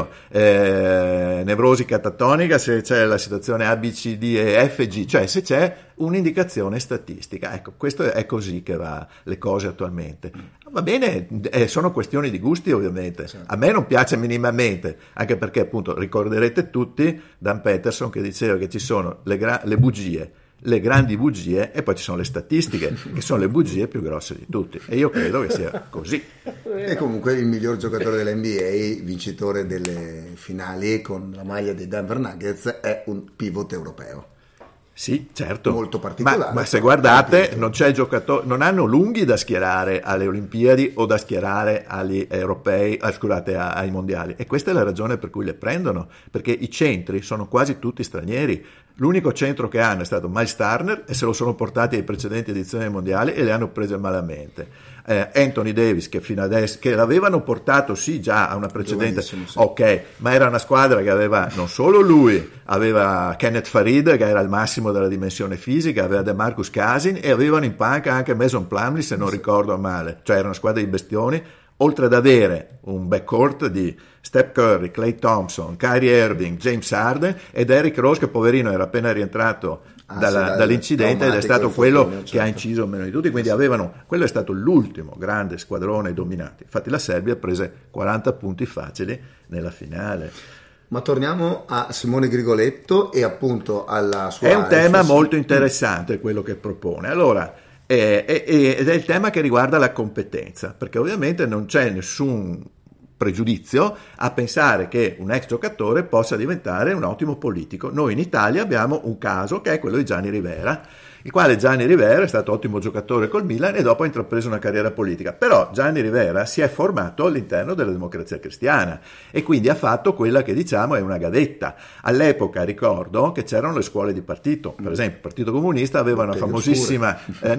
nevrosi catatonica se c'è la situazione A, B, C, D, E, F, G, cioè se c'è un'indicazione statistica. Ecco, questo è così che va le cose attualmente. Va bene, sono questioni di gusti ovviamente. Certo. A me non piace minimamente, anche perché appunto ricorderete tutti Dan Peterson che diceva che ci sono le bugie, le grandi bugie, e poi ci sono le statistiche che sono le bugie più grosse di tutti, e io credo che sia così. E comunque il miglior giocatore dell'NBA, vincitore delle finali con la maglia dei Denver Nuggets, è un pivot europeo. Sì, certo. Molto particolare. Ma se guardate, non c'è giocatore, non hanno lunghi da schierare alle Olimpiadi o da schierare agli europei, ai mondiali. E questa è la ragione per cui le prendono, perché i centri sono quasi tutti stranieri. L'unico centro che hanno è stato Miles Turner, e se lo sono portati ai precedenti edizioni mondiali e le hanno prese malamente. Anthony Davis, che fino adesso che l'avevano portato sì già a una precedente, sì. Ok, ma era una squadra che aveva non solo lui, aveva Kenneth Farid che era il massimo della dimensione fisica, aveva DeMarcus Cousins e avevano in panca anche Mason Plumlee, se non ricordo male, cioè era una squadra di bestioni, oltre ad avere un backcourt di Steph Curry, Klay Thompson, Kyrie Irving, James Harden e Derrick Rose, che poverino era appena rientrato dall'incidente ed è stato quello che ha inciso meno di tutti, quindi quello è stato l'ultimo grande squadrone dominante. Infatti la Serbia prese 40 punti facili nella finale. Ma torniamo a Simone Grigoletto e appunto alla sua... È un tema molto interessante quello che propone. Allora, ed è il tema che riguarda la competenza, perché ovviamente non c'è nessun pregiudizio a pensare che un ex giocatore possa diventare un ottimo politico. Noi in Italia abbiamo un caso che è quello di Gianni Rivera, il quale Gianni Rivera è stato ottimo giocatore col Milan e dopo ha intrapreso una carriera politica. Però Gianni Rivera si è formato all'interno della Democrazia Cristiana e quindi ha fatto quella che diciamo è una gavetta. All'epoca ricordo che c'erano le scuole di partito, per esempio il Partito Comunista aveva una famosissima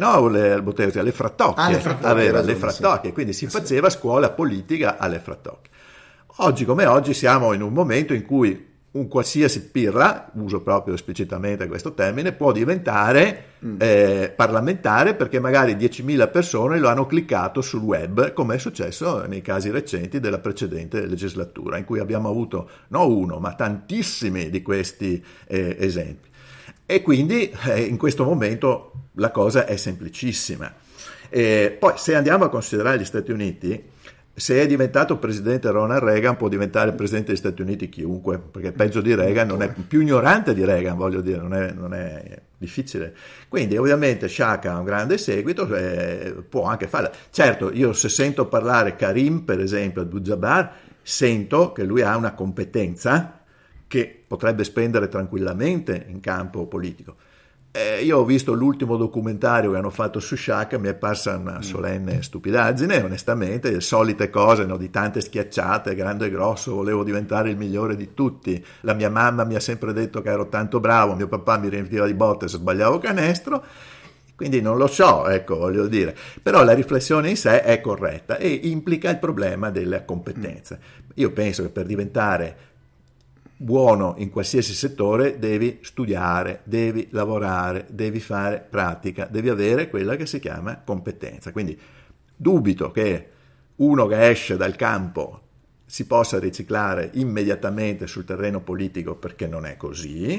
le frattocchie, aveva le frattocchie, quindi si faceva scuola politica alle frattocchie. Oggi come oggi siamo in un momento in cui un qualsiasi pirla, uso proprio esplicitamente questo termine, può diventare parlamentare perché magari 10.000 persone lo hanno cliccato sul web, come è successo nei casi recenti della precedente legislatura, in cui abbiamo avuto non uno, ma tantissimi di questi esempi. E quindi in questo momento la cosa è semplicissima. Poi se andiamo a considerare gli Stati Uniti, se è diventato presidente Ronald Reagan, può diventare presidente degli Stati Uniti chiunque, perché peggio di Reagan non è più ignorante di Reagan, voglio dire, non è difficile. Quindi ovviamente Shaka ha un grande seguito, può anche farla. Certo, io se sento parlare Karim, per esempio, Abdul-Jabbar, sento che lui ha una competenza che potrebbe spendere tranquillamente in campo politico. Io ho visto l'ultimo documentario che hanno fatto su Shaq, mi è parsa una solenne stupidaggine, onestamente, le solite cose, no, di tante schiacciate, grande e grosso, volevo diventare il migliore di tutti, la mia mamma mi ha sempre detto che ero tanto bravo, mio papà mi riempiva di botte se sbagliavo canestro, quindi non lo so, ecco, voglio dire, però la riflessione in sé è corretta e implica il problema della competenza. Io penso che per diventare buono in qualsiasi settore devi studiare, devi lavorare, devi fare pratica, devi avere quella che si chiama competenza. Quindi dubito che uno che esce dal campo si possa riciclare immediatamente sul terreno politico, perché non è così,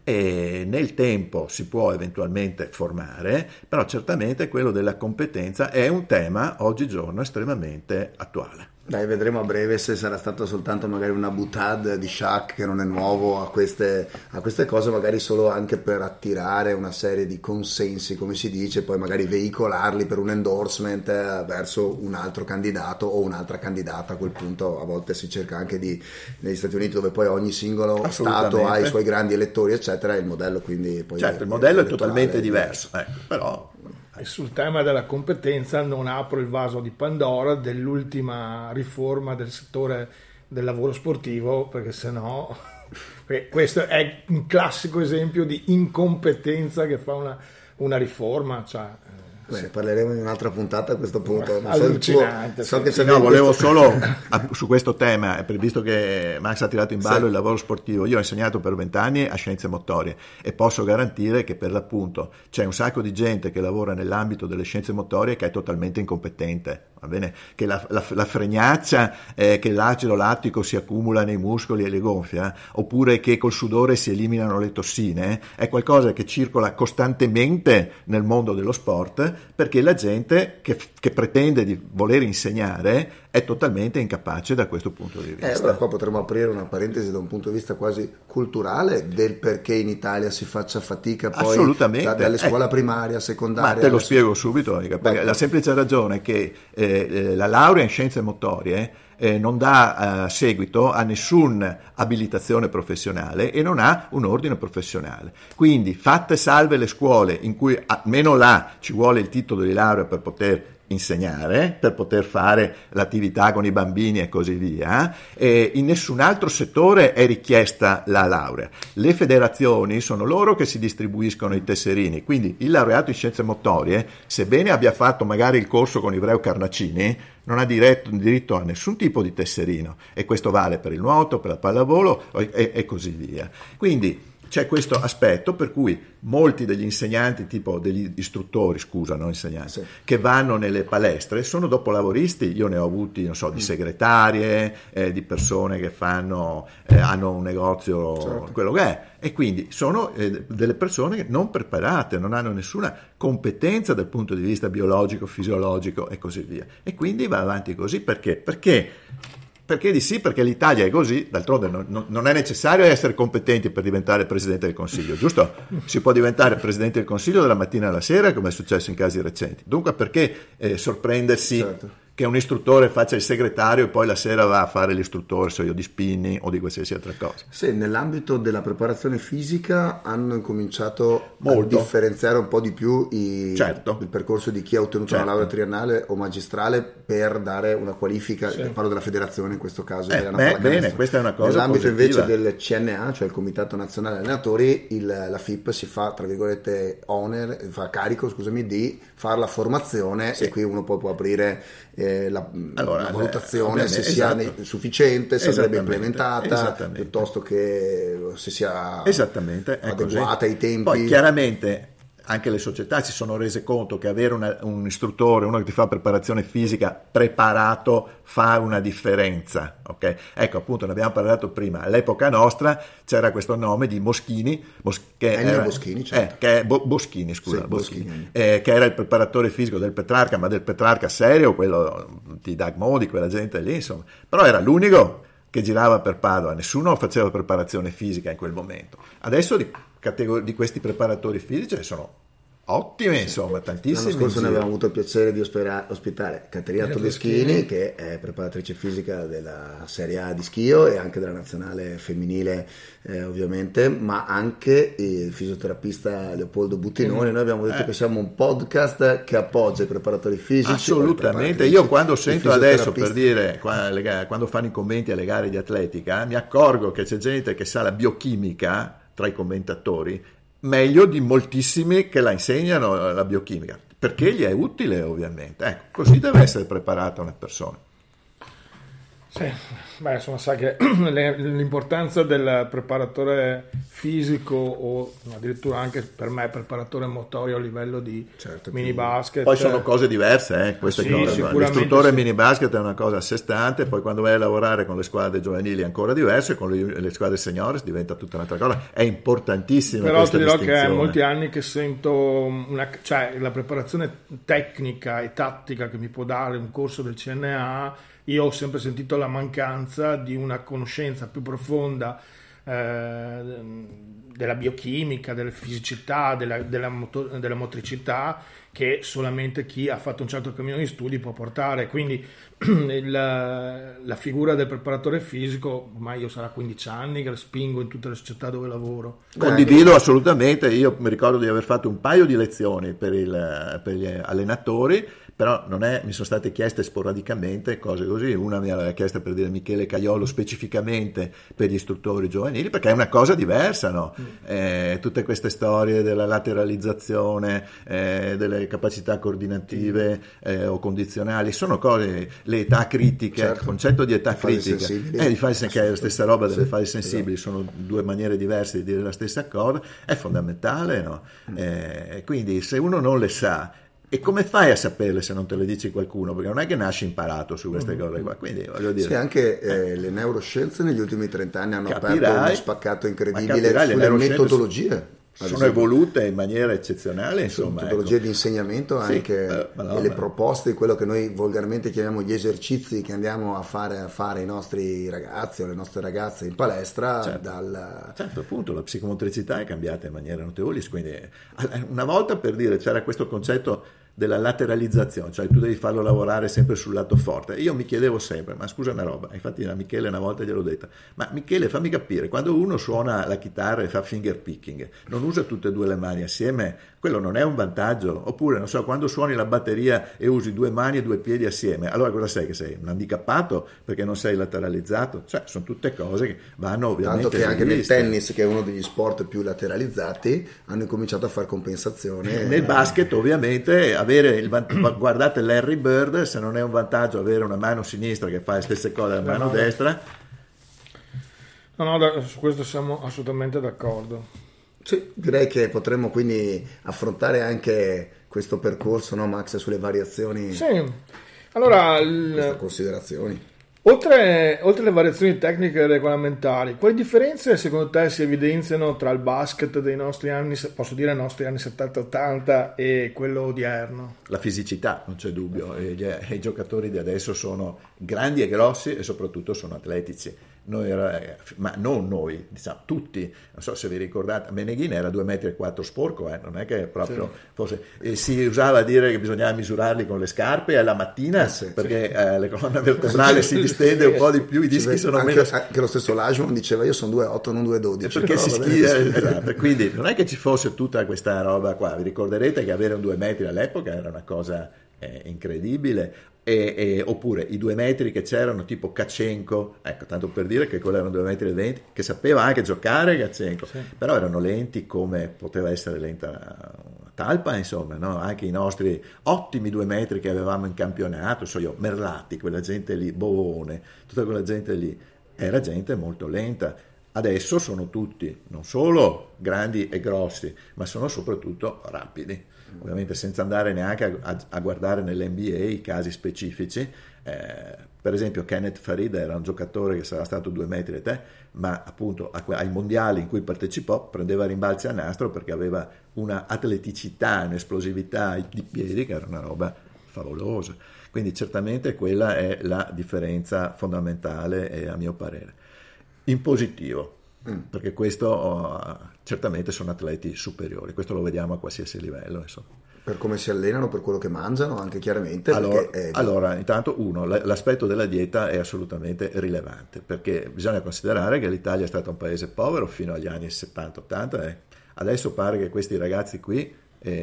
e nel tempo si può eventualmente formare, però certamente quello della competenza è un tema oggigiorno estremamente attuale. Dai, vedremo a breve se sarà stato soltanto magari una boutade di Sciac, che non è nuovo a queste cose, magari solo anche per attirare una serie di consensi, come si dice, poi magari veicolarli per un endorsement verso un altro candidato o un'altra candidata. A quel punto a volte si cerca anche negli Stati Uniti, dove poi ogni singolo stato ha i suoi grandi elettori eccetera, il modello quindi poi certo, il modello è totalmente diverso, però sul tema della competenza non apro il vaso di Pandora dell'ultima riforma del settore del lavoro sportivo, perché sennò questo è un classico esempio di incompetenza che fa una riforma, cioè. Bene, parleremo in un'altra puntata a questo punto. Allucinante. Volevo solo su questo tema, visto che Max ha tirato in ballo il lavoro sportivo, io ho insegnato per 20 anni a scienze motorie e posso garantire che per l'appunto c'è un sacco di gente che lavora nell'ambito delle scienze motorie che è totalmente incompetente, va bene? Che la fregnaccia, che l'acido lattico si accumula nei muscoli e le gonfia, oppure che col sudore si eliminano le tossine, è qualcosa che circola costantemente nel mondo dello sport, perché la gente che pretende di voler insegnare è totalmente incapace da questo punto di vista. Allora qua potremmo aprire una parentesi da un punto di vista quasi culturale del perché in Italia si faccia fatica poi dalle scuola primaria, secondaria. Ma te lo spiego subito, perché la semplice ragione è che la laurea in scienze motorie non dà seguito a nessuna abilitazione professionale e non ha un ordine professionale. Quindi, fatte salve le scuole in cui almeno là ci vuole il titolo di laurea per poter insegnare, per poter fare l'attività con i bambini e così via, in nessun altro settore è richiesta la laurea. Le federazioni sono loro che si distribuiscono i tesserini, quindi il laureato in scienze motorie, sebbene abbia fatto magari il corso con Ivreo Carnacini, non ha diritto a nessun tipo di tesserino, e questo vale per il nuoto, per la pallavolo e così via. Quindi c'è questo aspetto per cui molti degli insegnanti, tipo degli istruttori, insegnanti, che vanno nelle palestre sono dopolavoristi. Io ne ho avuti, di segretarie, di persone che hanno un negozio, quello che è, e quindi sono delle persone non preparate, non hanno nessuna competenza dal punto di vista biologico, fisiologico e così via. E quindi va avanti così perché l'Italia è così, d'altronde non è necessario essere competenti per diventare Presidente del Consiglio, giusto? Si può diventare Presidente del Consiglio dalla mattina alla sera, come è successo in casi recenti. Dunque perché sorprendersi che un istruttore faccia il segretario e poi la sera va a fare l'istruttore, di spinning o di qualsiasi altra cosa? Sì, nell'ambito della preparazione fisica hanno incominciato a differenziare un po' di più il percorso di chi ha ottenuto una laurea triennale o magistrale per dare una qualifica, parlo della federazione in questo caso. Bene, questa è una cosa nell'ambito positiva. invece del CNA, cioè il Comitato Nazionale Allenatori, la FIP si fa, tra virgolette, carico di fare la formazione, e qui uno poi può aprire la valutazione se sia sufficiente, se andrebbe implementata, piuttosto che se sia adeguata ai tempi. Poi chiaramente anche le società si sono rese conto che avere un istruttore, uno che ti fa preparazione fisica preparato, fa una differenza, ok? Ecco, appunto, ne abbiamo parlato prima. All'epoca nostra c'era questo nome di Boschini, che era il preparatore fisico del Petrarca, ma del Petrarca serio, quello di Doug Modi, quella gente lì, insomma. Però era l'unico che girava per Padova, nessuno faceva preparazione fisica in quel momento. Adesso di questi preparatori fisici sono ottime, tantissime. L'anno scorso ne abbiamo avuto il piacere di ospitare Caterina Todeschini, che è preparatrice fisica della Serie A di Schio e anche della nazionale femminile, ovviamente, ma anche il fisioterapista Leopoldo Buttinoni. Noi abbiamo detto che siamo un podcast che appoggia i preparatori fisici. Assolutamente. Io quando sento adesso, per dire, quando fanno i commenti alle gare di atletica, mi accorgo che c'è gente che sa la biochimica tra i commentatori meglio di moltissimi che la insegnano la biochimica, perché gli è utile, ovviamente. Ecco, così deve essere preparata una persona. Sì, beh, insomma, sai che l'importanza del preparatore fisico o addirittura anche per me preparatore motorio a livello di mini basket. Poi sono cose diverse, queste cose. L'istruttore mini basket è una cosa a sé stante, poi quando vai a lavorare con le squadre giovanili è ancora diverso, e con le squadre seniors diventa tutta un'altra cosa. È importantissima. Però questa ti dirò distinzione. che è molti anni che sento cioè la preparazione tecnica e tattica che mi può dare un corso del CNA. Io ho sempre sentito la mancanza di una conoscenza più profonda della biochimica, della fisicità, della motricità, che solamente chi ha fatto un certo cammino di studi può portare. Quindi la figura del preparatore fisico, ormai io sarà 15 anni che la spingo in tutte le società dove lavoro. Condivido assolutamente. Io mi ricordo di aver fatto un paio di lezioni per gli allenatori, però mi sono state chieste sporadicamente cose così. Una mi aveva chiesto, per dire, Michele Caiolo specificamente per gli istruttori giovanili, perché è una cosa diversa, no? Tutte queste storie della lateralizzazione, delle capacità coordinative o condizionali, sono cose, le età critiche, il concetto di età critica, di fasi che è la stessa roba delle fasi sensibili, sono due maniere diverse di dire la stessa cosa, è fondamentale, no? Quindi se uno non le sa, e come fai a saperle se non te le dici qualcuno? Perché non è che nasci imparato su queste cose qua. Quindi voglio dire. Sì, anche le neuroscienze negli ultimi 30 anni hanno aperto uno spaccato incredibile sulle metodologie. Sono evolute in maniera eccezionale, insomma. Metodologie di insegnamento, anche e le proposte di quello che noi volgarmente chiamiamo gli esercizi che andiamo a fare i nostri ragazzi o le nostre ragazze in palestra. Certo, appunto, la psicomotricità è cambiata in maniera notevole. Quindi, una volta, per dire, c'era questo concetto della lateralizzazione, cioè tu devi farlo lavorare sempre sul lato forte. Io mi chiedevo sempre, ma scusa una roba, infatti a Michele una volta gliel'ho detta, ma Michele, fammi capire, quando uno suona la chitarra e fa finger picking, non usa tutte e due le mani assieme, quello non è un vantaggio? Oppure, non so, quando suoni la batteria e usi due mani e due piedi assieme, allora cosa sei? Che sei un handicappato perché non sei lateralizzato? Cioè, sono tutte cose che vanno ovviamente. Tanto che anche nel tennis, che è uno degli sport più lateralizzati, hanno incominciato a fare compensazione. Nel basket, ovviamente, guardate Larry Bird, se non è un vantaggio avere una mano sinistra che fa le stesse cose della mano destra. No, su questo siamo assolutamente d'accordo. Sì, direi che potremmo quindi affrontare anche questo percorso, no, Max, sulle variazioni. Sì, allora queste considerazioni. Oltre le variazioni tecniche e regolamentari, quali differenze secondo te si evidenziano tra il basket dei nostri anni, posso dire nostri anni 70-80, e quello odierno? La fisicità, non c'è dubbio, i giocatori di adesso sono grandi e grossi e soprattutto sono atletici. Ma non noi, diciamo tutti, non so se vi ricordate, Meneghin era 2,4 m sporco, non è che proprio fosse, si usava dire che bisognava misurarli con le scarpe alla mattina, perché le colonne vertebrali si distende un po' di più, i dischi sono anche, meno. Anche lo stesso Lajman diceva io sono 2,8 non 2,12, perché si schia, esatto. Quindi non è che ci fosse tutta questa roba qua. Vi ricorderete che avere un 2 metri all'epoca era una cosa incredibile. Oppure i 2 metri che c'erano tipo Kachenko, ecco, tanto per dire che quello erano 2,20 metri, che sapeva anche giocare Kachenko, però erano lenti come poteva essere lenta una talpa, insomma, no? Anche i nostri ottimi 2 metri che avevamo in campionato, Merlati, quella gente lì, Bovone, tutta quella gente lì, era gente molto lenta. Adesso sono tutti non solo grandi e grossi, ma sono soprattutto rapidi. Ovviamente senza andare neanche a guardare nell'NBA i casi specifici. Per esempio Kenneth Farid era un giocatore che sarà stato 2 metri e te, ma appunto ai mondiali in cui partecipò prendeva rimbalzi a nastro perché aveva una atleticità, un'esplosività di piedi che era una roba favolosa. Quindi certamente quella è la differenza fondamentale, a mio parere. In positivo, perché questo certamente sono atleti superiori, questo lo vediamo a qualsiasi livello, insomma. Per come si allenano, per quello che mangiano, anche chiaramente. Allora, intanto l'aspetto della dieta è assolutamente rilevante, perché bisogna considerare che l'Italia è stata un paese povero fino agli anni 70-80, adesso pare che questi ragazzi qui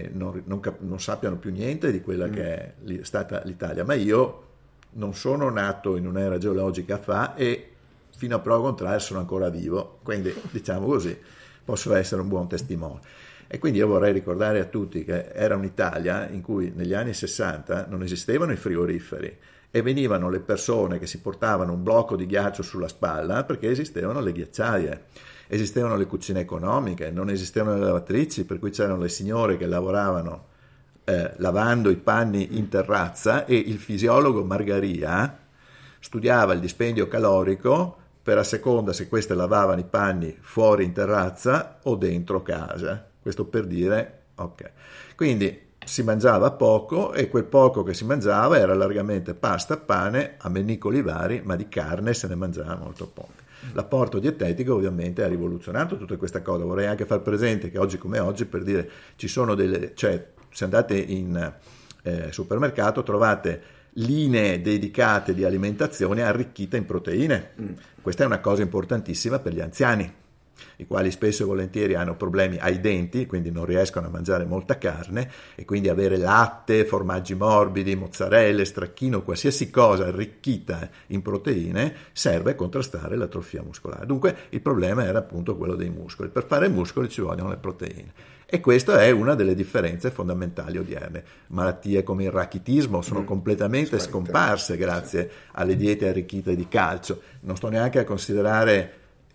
non sappiano più niente di quella che è stata l'Italia, ma io non sono nato in un'era geologica fa e fino a prova contraria sono ancora vivo, quindi diciamo così posso essere un buon testimone. E quindi io vorrei ricordare a tutti che era un'Italia in cui negli anni 60 non esistevano i frigoriferi e venivano le persone che si portavano un blocco di ghiaccio sulla spalla perché esistevano le ghiacciaie, esistevano le cucine economiche, non esistevano le lavatrici, per cui c'erano le signore che lavoravano lavando i panni in terrazza, e il fisiologo Margaria studiava il dispendio calorico per a seconda se queste lavavano i panni fuori in terrazza o dentro casa. Questo per dire, ok. Quindi si mangiava poco, e quel poco che si mangiava era largamente pasta, pane, amenicoli vari, ma di carne se ne mangiava molto poco. L'apporto dietetico ovviamente ha rivoluzionato tutta questa cosa. Vorrei anche far presente che oggi come oggi, per dire, ci sono cioè se andate in supermercato trovate linee dedicate di alimentazione arricchite in proteine. Questa è una cosa importantissima per gli anziani, i quali spesso e volentieri hanno problemi ai denti, quindi non riescono a mangiare molta carne, e quindi avere latte, formaggi morbidi, mozzarelle, stracchino, qualsiasi cosa arricchita in proteine serve a contrastare l'atrofia muscolare. Dunque il problema era appunto quello dei muscoli. Per fare muscoli ci vogliono le proteine, e questa è una delle differenze fondamentali odierne. Malattie come il rachitismo sono completamente scomparse grazie alle diete arricchite di calcio. Non sto neanche a considerare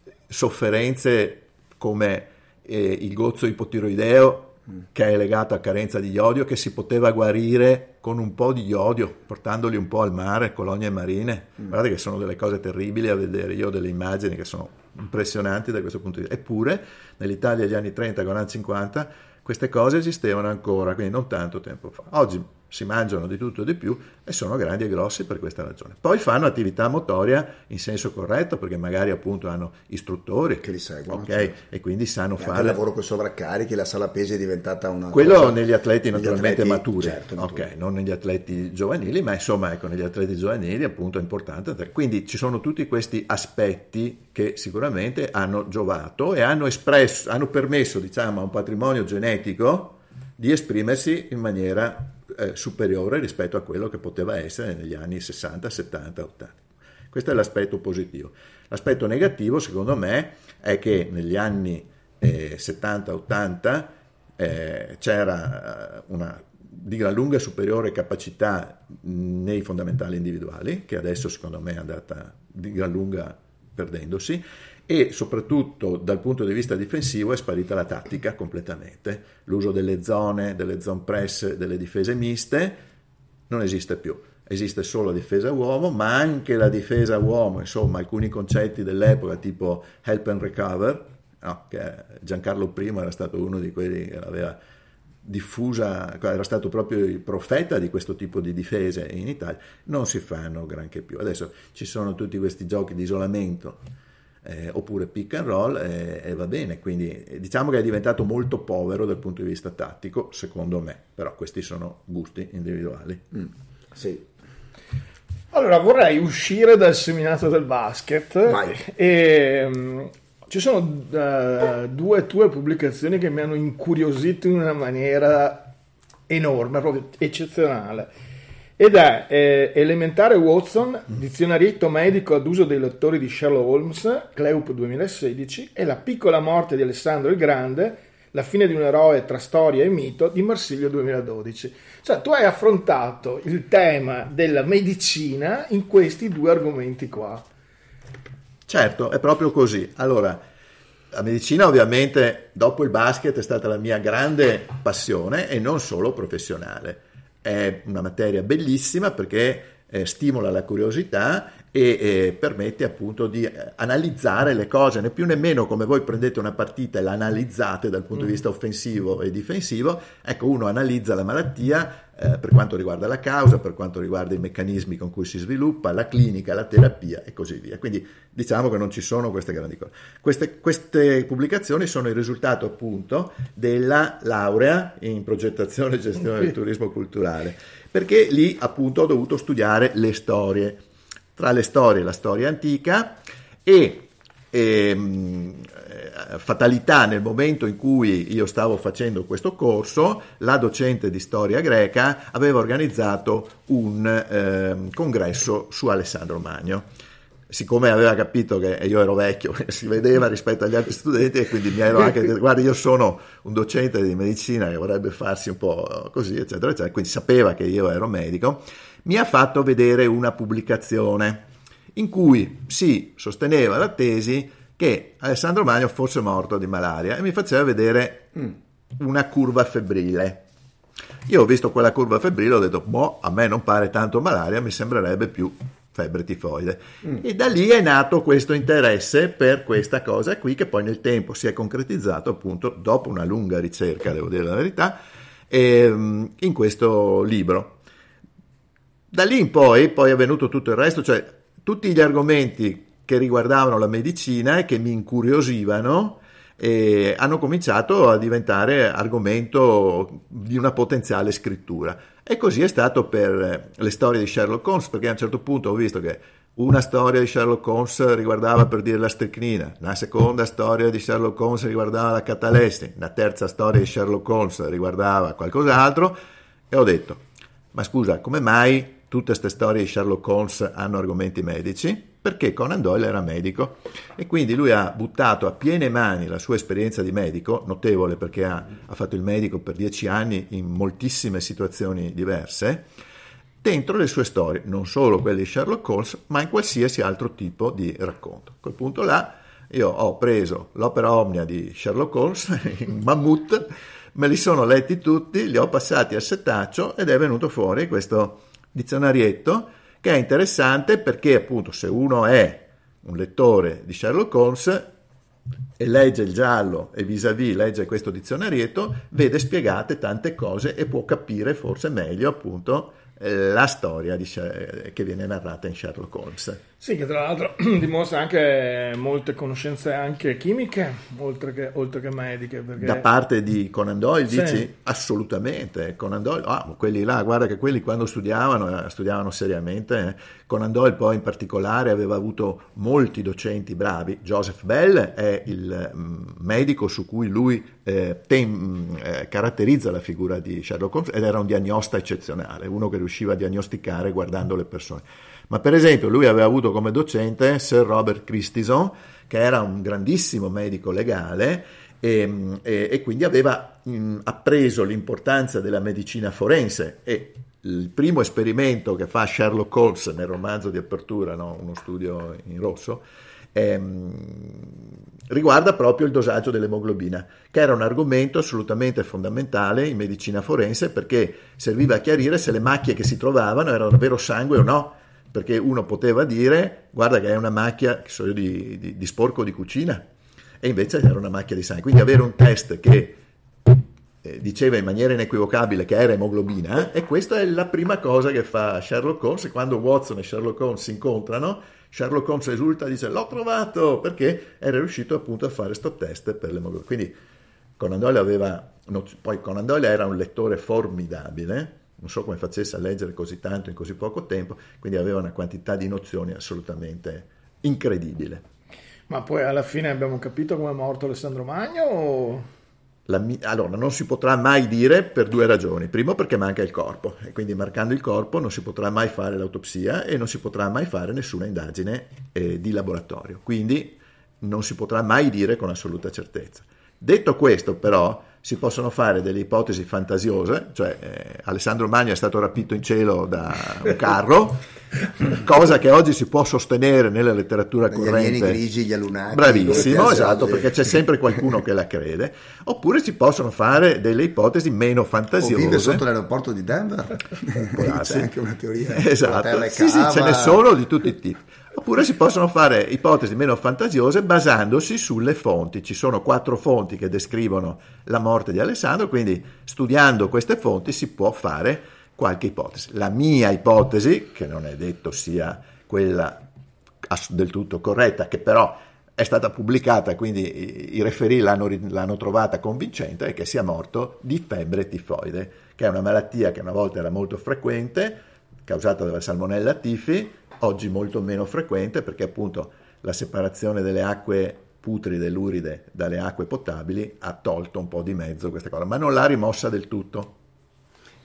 sofferenze come il gozzo ipotiroideo, che è legato a carenza di iodio, che si poteva guarire con un po' di iodio, portandoli un po' al mare, colonie marine. Guardate che sono delle cose terribili a vedere, io ho delle immagini che sono impressionanti da questo punto di vista. Eppure nell'Italia degli anni 30, 40, 50 queste cose esistevano ancora, quindi non tanto tempo fa. Oggi si mangiano di tutto e di più e sono grandi e grossi per questa ragione. Poi fanno attività motoria in senso corretto, perché magari appunto hanno istruttori che li seguono, ok, certo. E quindi sanno e fare il lavoro con sovraccarichi. La sala pesi è diventata una quello cosa... negli atleti naturalmente maturi, certo, ok, non negli atleti giovanili, ma insomma ecco, negli atleti giovanili appunto è importante. Quindi ci sono tutti questi aspetti che sicuramente hanno giovato e hanno permesso, diciamo, a un patrimonio genetico di esprimersi in maniera superiore rispetto a quello che poteva essere negli anni 60, 70, 80. Questo è l'aspetto positivo. L'aspetto negativo, secondo me, è che negli anni 70-80 c'era una di gran lunga superiore capacità nei fondamentali individuali, che adesso secondo me è andata di gran lunga perdendosi, e soprattutto dal punto di vista difensivo è sparita la tattica completamente. L'uso delle zone press, delle difese miste non esiste più. Esiste solo la difesa uomo, ma anche la difesa uomo, insomma, alcuni concetti dell'epoca tipo help and recover, no, che Giancarlo I era stato uno di quelli che l'aveva diffusa, era stato proprio il profeta di questo tipo di difese in Italia, non si fanno granché più. Adesso ci sono tutti questi giochi di isolamento oppure pick and roll e va bene, quindi diciamo che è diventato molto povero dal punto di vista tattico, secondo me, però questi sono gusti individuali. Sì. Allora vorrei uscire dal seminato del basket. Vai. E ci sono due tue pubblicazioni che mi hanno incuriosito in una maniera enorme, proprio eccezionale. Ed è Elementare Watson, dizionarietto medico ad uso dei lettori di Sherlock Holmes, Cleup 2016, e La piccola morte di Alessandro il Grande, la fine di un eroe tra storia e mito, di Marsilio 2012. Cioè, tu hai affrontato il tema della medicina in questi due argomenti qua. Certo, è proprio così. Allora, la medicina ovviamente dopo il basket è stata la mia grande passione, e non solo professionale. È una materia bellissima perché stimola la curiosità e permette appunto di analizzare le cose, né più né meno come voi prendete una partita e la analizzate dal punto di vista offensivo e difensivo. Ecco, uno analizza la malattia per quanto riguarda la causa, per quanto riguarda i meccanismi con cui si sviluppa, la clinica, la terapia e così via. Quindi diciamo che non ci sono queste grandi cose. Queste pubblicazioni sono il risultato appunto della laurea in progettazione e gestione del turismo culturale, perché lì appunto ho dovuto studiare le storie. Tra le storie la storia antica e fatalità, nel momento in cui io stavo facendo questo corso, la docente di storia greca aveva organizzato un congresso su Alessandro Magno. Siccome aveva capito che io ero vecchio, si vedeva rispetto agli altri studenti, e quindi mi ero anche detto: guarda, io sono un docente di medicina che vorrebbe farsi un po' così, eccetera, eccetera. Quindi sapeva che io ero medico, mi ha fatto vedere una pubblicazione in cui si sosteneva la tesi che Alessandro Magno fosse morto di malaria e mi faceva vedere una curva febbrile. Io ho visto quella curva febbrile e ho detto, a me non pare tanto malaria, mi sembrerebbe più febbre tifoide. E da lì è nato questo interesse per questa cosa qui, che poi nel tempo si è concretizzato appunto dopo una lunga ricerca, devo dire la verità, in questo libro. Da lì in poi è venuto tutto il resto, cioè tutti gli argomenti che riguardavano la medicina e che mi incuriosivano hanno cominciato a diventare argomento di una potenziale scrittura. E così è stato per le storie di Sherlock Holmes, perché a un certo punto ho visto che una storia di Sherlock Holmes riguardava, per dire, la stricnina, la seconda storia di Sherlock Holmes riguardava la catalessi, la terza storia di Sherlock Holmes riguardava qualcos'altro, e ho detto, ma scusa, come mai tutte queste storie di Sherlock Holmes hanno argomenti medici? Perché Conan Doyle era medico e quindi lui ha buttato a piene mani la sua esperienza di medico, notevole perché ha fatto il medico per 10 anni in moltissime situazioni diverse, dentro le sue storie, non solo quelle di Sherlock Holmes, ma in qualsiasi altro tipo di racconto. A quel punto là io ho preso l'opera omnia di Sherlock Holmes, in mammut, me li sono letti tutti, li ho passati al setaccio ed è venuto fuori questo dizionarietto, che è interessante perché appunto se uno è un lettore di Sherlock Holmes e legge il giallo e vis-à-vis legge questo dizionarietto, vede spiegate tante cose e può capire forse meglio appunto la storia che viene narrata in Sherlock Holmes. Sì, che tra l'altro dimostra anche molte conoscenze anche chimiche, oltre che mediche. Perché... Da parte di Conan Doyle, sì. Dici? Assolutamente. Conan Doyle, quelli là, guarda che quelli quando studiavano seriamente. Conan Doyle poi in particolare aveva avuto molti docenti bravi. Joseph Bell è il medico su cui lui caratterizza la figura di Sherlock Holmes, ed era un diagnosta eccezionale, uno che riusciva a diagnosticare guardando le persone. Ma per esempio lui aveva avuto come docente Sir Robert Christison, che era un grandissimo medico legale e quindi aveva appreso l'importanza della medicina forense, e il primo esperimento che fa Sherlock Holmes nel romanzo di apertura, no? Uno studio in rosso, riguarda proprio il dosaggio dell'emoglobina, che era un argomento assolutamente fondamentale in medicina forense, perché serviva a chiarire se le macchie che si trovavano erano vero sangue o no, perché uno poteva dire guarda che è una macchia di sporco di cucina, e invece era una macchia di sangue. Quindi avere un test che diceva in maniera inequivocabile che era emoglobina, e questa è la prima cosa che fa Sherlock Holmes. Quando Watson e Sherlock Holmes si incontrano, Sherlock Holmes esulta e dice l'ho trovato, perché era riuscito appunto a fare sto test per l'emoglobina. Quindi Conan Doyle era un lettore formidabile, non so come facesse a leggere così tanto in così poco tempo, quindi aveva una quantità di nozioni assolutamente incredibile. Ma poi alla fine abbiamo capito come è morto Alessandro Magno o... Allora, non si potrà mai dire per due ragioni. Primo, perché manca il corpo, e quindi mancando il corpo non si potrà mai fare l'autopsia e non si potrà mai fare nessuna indagine di laboratorio, quindi non si potrà mai dire con assoluta certezza. Detto questo, però, si possono fare delle ipotesi fantasiose, cioè Alessandro Magno è stato rapito in cielo da un carro, cosa che oggi si può sostenere nella letteratura corrente. Gli alieni grigi, gli alunati. Bravissimo, esatto, perché c'è sempre qualcuno che la crede. Oppure si possono fare delle ipotesi meno fantasiose. O vive sotto l'aeroporto di Denver. C'è anche una teoria. Esatto, sì, ce ne sono di tutti i tipi. Oppure si possono fare ipotesi meno fantasiose basandosi sulle fonti. Ci sono 4 fonti che descrivono la morte di Alessandro, quindi studiando queste fonti si può fare qualche ipotesi. La mia ipotesi, che non è detto sia quella del tutto corretta, che però è stata pubblicata, quindi i referì l'hanno trovata convincente, è che sia morto di febbre tifoide, che è una malattia che una volta era molto frequente, causata dalla Salmonella Typhi, oggi molto meno frequente, perché appunto la separazione delle acque putride, luride, dalle acque potabili ha tolto un po' di mezzo questa cosa, ma non l'ha rimossa del tutto.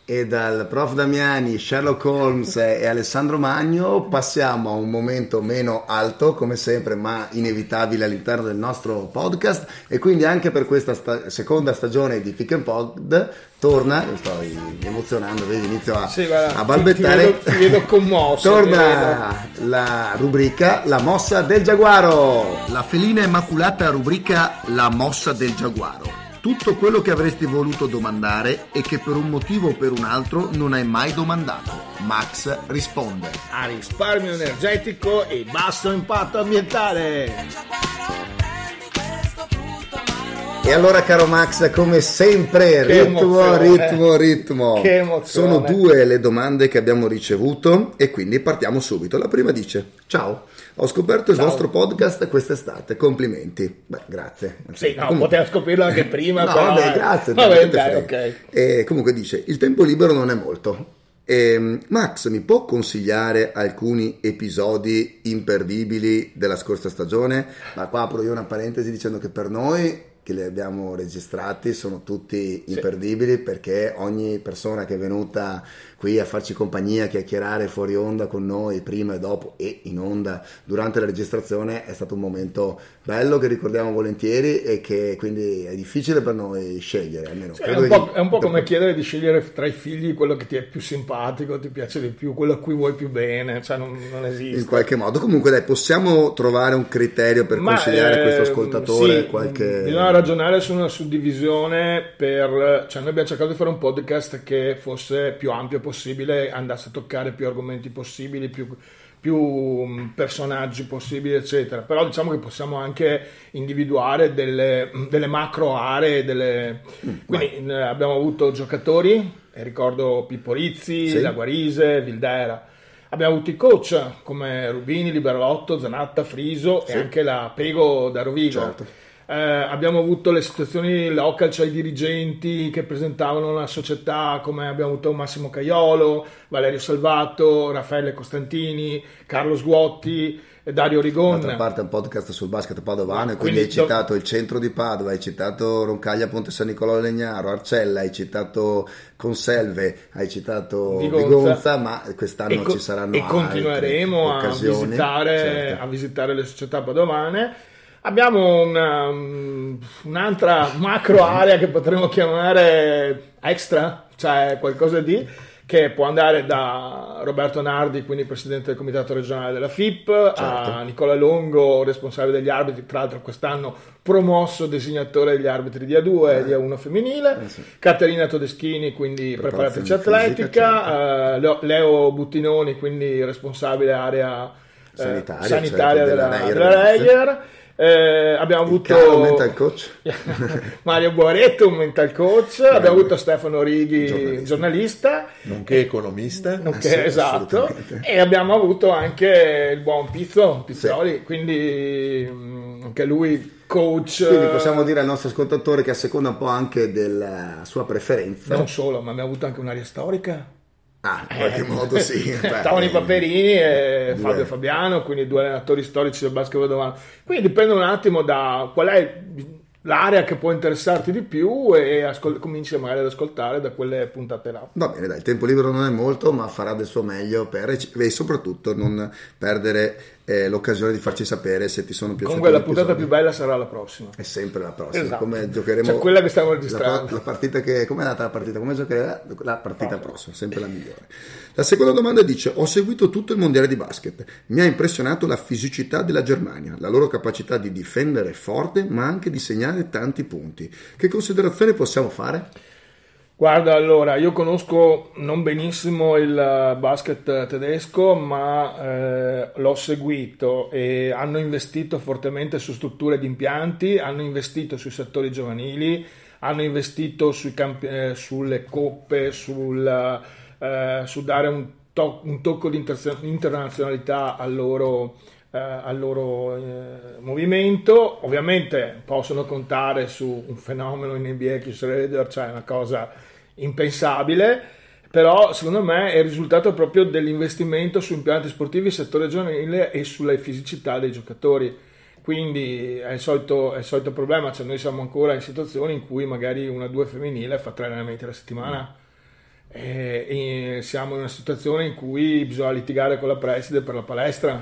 e dal prof Damiani, Sherlock Holmes e Alessandro Magno passiamo a un momento meno alto, come sempre, ma inevitabile all'interno del nostro podcast, e quindi anche per questa seconda stagione di Pick and Pod torna, mi sto emozionando, vedi, inizio a balbettare, ti vedo commosso. Torna la rubrica La mossa del giaguaro, la felina immacolata rubrica La mossa del giaguaro. Tutto quello che avresti voluto domandare e che per un motivo o per un altro non hai mai domandato. Max risponde. A risparmio energetico e basso impatto ambientale. E allora, caro Max, come sempre, ritmo. Che emozione. Sono 2 le domande che abbiamo ricevuto e quindi partiamo subito. La prima dice: ciao, ho scoperto il vostro podcast quest'estate, complimenti. Beh, grazie. Sì, no, poteva scoprirlo anche prima. No, però... vabbè, grazie. Okay. E comunque dice: il tempo libero non è molto. Max, mi può consigliare alcuni episodi imperdibili della scorsa stagione? Ma qua apro io una parentesi dicendo che per noi che li abbiamo registrati sono tutti imperdibili, perché ogni persona che è venuta qui a farci compagnia, a chiacchierare fuori onda con noi prima e dopo e in onda durante la registrazione è stato un momento bello che ricordiamo volentieri e che quindi è difficile per noi scegliere, almeno sì, è un po' come chiedere di scegliere tra i figli quello che ti è più simpatico, ti piace di più, quello a cui vuoi più bene, cioè non esiste in qualche modo. Comunque dai, possiamo trovare un criterio per consigliare questo ascoltatore? Sì, bisogna ragionare su una suddivisione cioè noi abbiamo cercato di fare un podcast che fosse più ampio possibile, andasse a toccare più argomenti possibili, più personaggi possibili, eccetera. Però diciamo che possiamo anche individuare delle macro aree, quindi abbiamo avuto giocatori, ricordo Pippo Rizzi, sì. La Guarise, Vildera. Abbiamo avuto i coach come Rubini, Liberlotto, Zanatta, Friso, sì. E anche la Pego da Rovigo. Certo. Abbiamo avuto le situazioni local, cioè i dirigenti che presentavano la società, come abbiamo avuto Massimo Caiolo, Valerio Salvato, Raffaele Costantini, Carlo Sguotti, Dario Rigon. D'altra parte è un podcast sul basket padovano, quindi hai citato il centro di Padova, hai citato Roncaglia, Ponte San Nicolò Legnaro, Arcella, hai citato Conselve, hai citato Vigonza, ma quest'anno ci saranno e continueremo a visitare le società padovane. Abbiamo un'altra macro area che potremmo chiamare extra, cioè qualcosa che può andare da Roberto Nardi, quindi presidente del comitato regionale della FIP, certo. A Nicola Longo, responsabile degli arbitri, tra l'altro quest'anno promosso designatore degli arbitri di A2 e di A1 femminile, sì. Caterina Todeschini, quindi preparatrice atletica, certo. Leo Buttinoni, quindi responsabile area sanitaria della Reyer. Abbiamo avuto un mental coach Mario Boaretto, un mental coach, abbiamo avuto Stefano Righi, giornalista nonché economista, esatto, e abbiamo avuto anche il buon Pizzoli, quindi anche lui coach. Quindi possiamo dire al nostro ascoltatore che a seconda un po' anche della sua preferenza, non solo, ma abbiamo avuto anche un'area storica. In qualche modo sì. Tony Paperini e Fabio Fabiano, quindi 2 allenatori storici del basket padovano. Quindi dipende un attimo da qual è l'area che può interessarti di più e cominci magari ad ascoltare da quelle puntate là. Va bene, dai, il tempo libero non è molto, ma farà del suo meglio e soprattutto non perdere l'occasione di farci sapere se ti sono piaciuti. Comunque la puntata più bella sarà la prossima. È sempre la prossima, esatto. Come giocheremo, cioè quella che stiamo registrando. La partita com'è andata la partita? Come giocherà la partita prossima? Sempre la migliore. La seconda domanda dice: ho seguito tutto il mondiale di basket, mi ha impressionato la fisicità della Germania, la loro capacità di difendere forte ma anche di segnare tanti punti. Che considerazioni possiamo fare? Guarda, allora, io conosco non benissimo il basket tedesco, ma l'ho seguito e hanno investito fortemente su strutture di impianti, hanno investito sui settori giovanili, hanno investito sulle coppe, su dare un tocco di internazionalità al loro movimento. Ovviamente possono contare su un fenomeno in NBA che Schroeder, cioè una cosa impensabile, però secondo me è il risultato proprio dell'investimento su impianti sportivi, settore giovanile e sulla fisicità dei giocatori. Quindi è il solito problema, cioè noi siamo ancora in situazioni in cui magari una 2 femminile fa 3 allenamenti alla settimana. e siamo in una situazione in cui bisogna litigare con la preside per la palestra.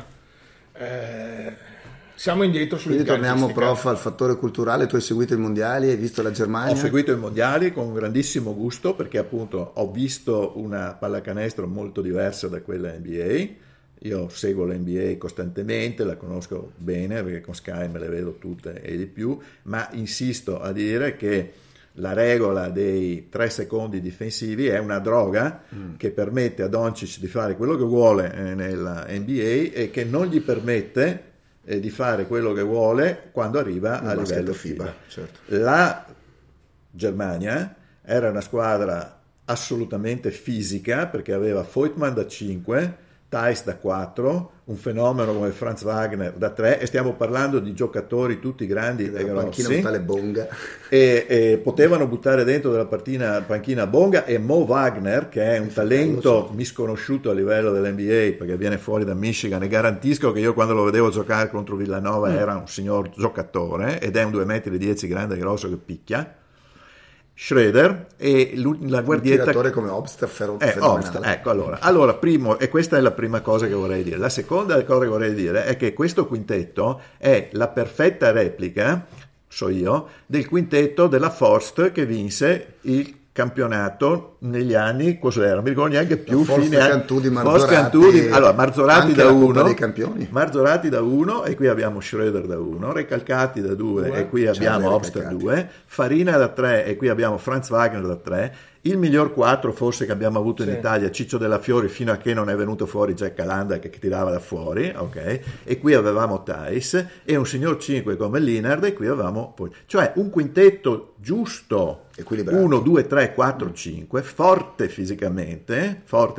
Siamo indietro quindi torniamo prof al fattore culturale. Tu hai seguito i mondiali, hai visto la Germania? Ho seguito i mondiali con grandissimo gusto, perché appunto ho visto una pallacanestro molto diversa da quella NBA. Io seguo l'NBA costantemente, la conosco bene perché con Sky me le vedo tutte e di più, ma insisto a dire che la regola dei 3 secondi difensivi è una droga che permette a Doncic di fare quello che vuole nella NBA e che non gli permette di fare quello che vuole quando arriva a livello FIBA. Certo. La Germania era una squadra assolutamente fisica, perché aveva Voigtmann da 5, Theis da 4, un fenomeno come Franz Wagner da 3, e stiamo parlando di giocatori tutti grandi e grossi, un tale Bonga, e potevano buttare dentro della panchina Bonga e Mo Wagner, che è un talento misconosciuto a livello dell'NBA perché viene fuori da Michigan, e garantisco che io quando lo vedevo giocare contro Villanova era un signor giocatore, ed è un 2,10 m grande e grosso che picchia. Schroeder e la guardietta, un tiratore come Obst fenomenale. Ecco, allora primo, e questa è la prima cosa che vorrei dire. La seconda cosa che vorrei dire è che questo quintetto è la perfetta replica, del quintetto della Forst che vinse il campionato negli anni, cos'era? Non mi ricordo neanche più. Fine Cantù di Marzorati. Allora, Marzorati da 1, Marzorati da 1, e qui abbiamo Schroeder da 1, Recalcati da 2 e qui abbiamo Obst da 2, Farina da 3 e qui abbiamo Franz Wagner da 3. Il miglior 4 forse che abbiamo avuto in Italia, Ciccio Della Fiori, fino a che non è venuto fuori Jack Calanda che tirava da fuori, ok? E qui avevamo Theis, e un signor 5 come Linard, e qui avevamo cioè un quintetto giusto, equilibrato, 1, 2, 3, 4, 5, forte fisicamente,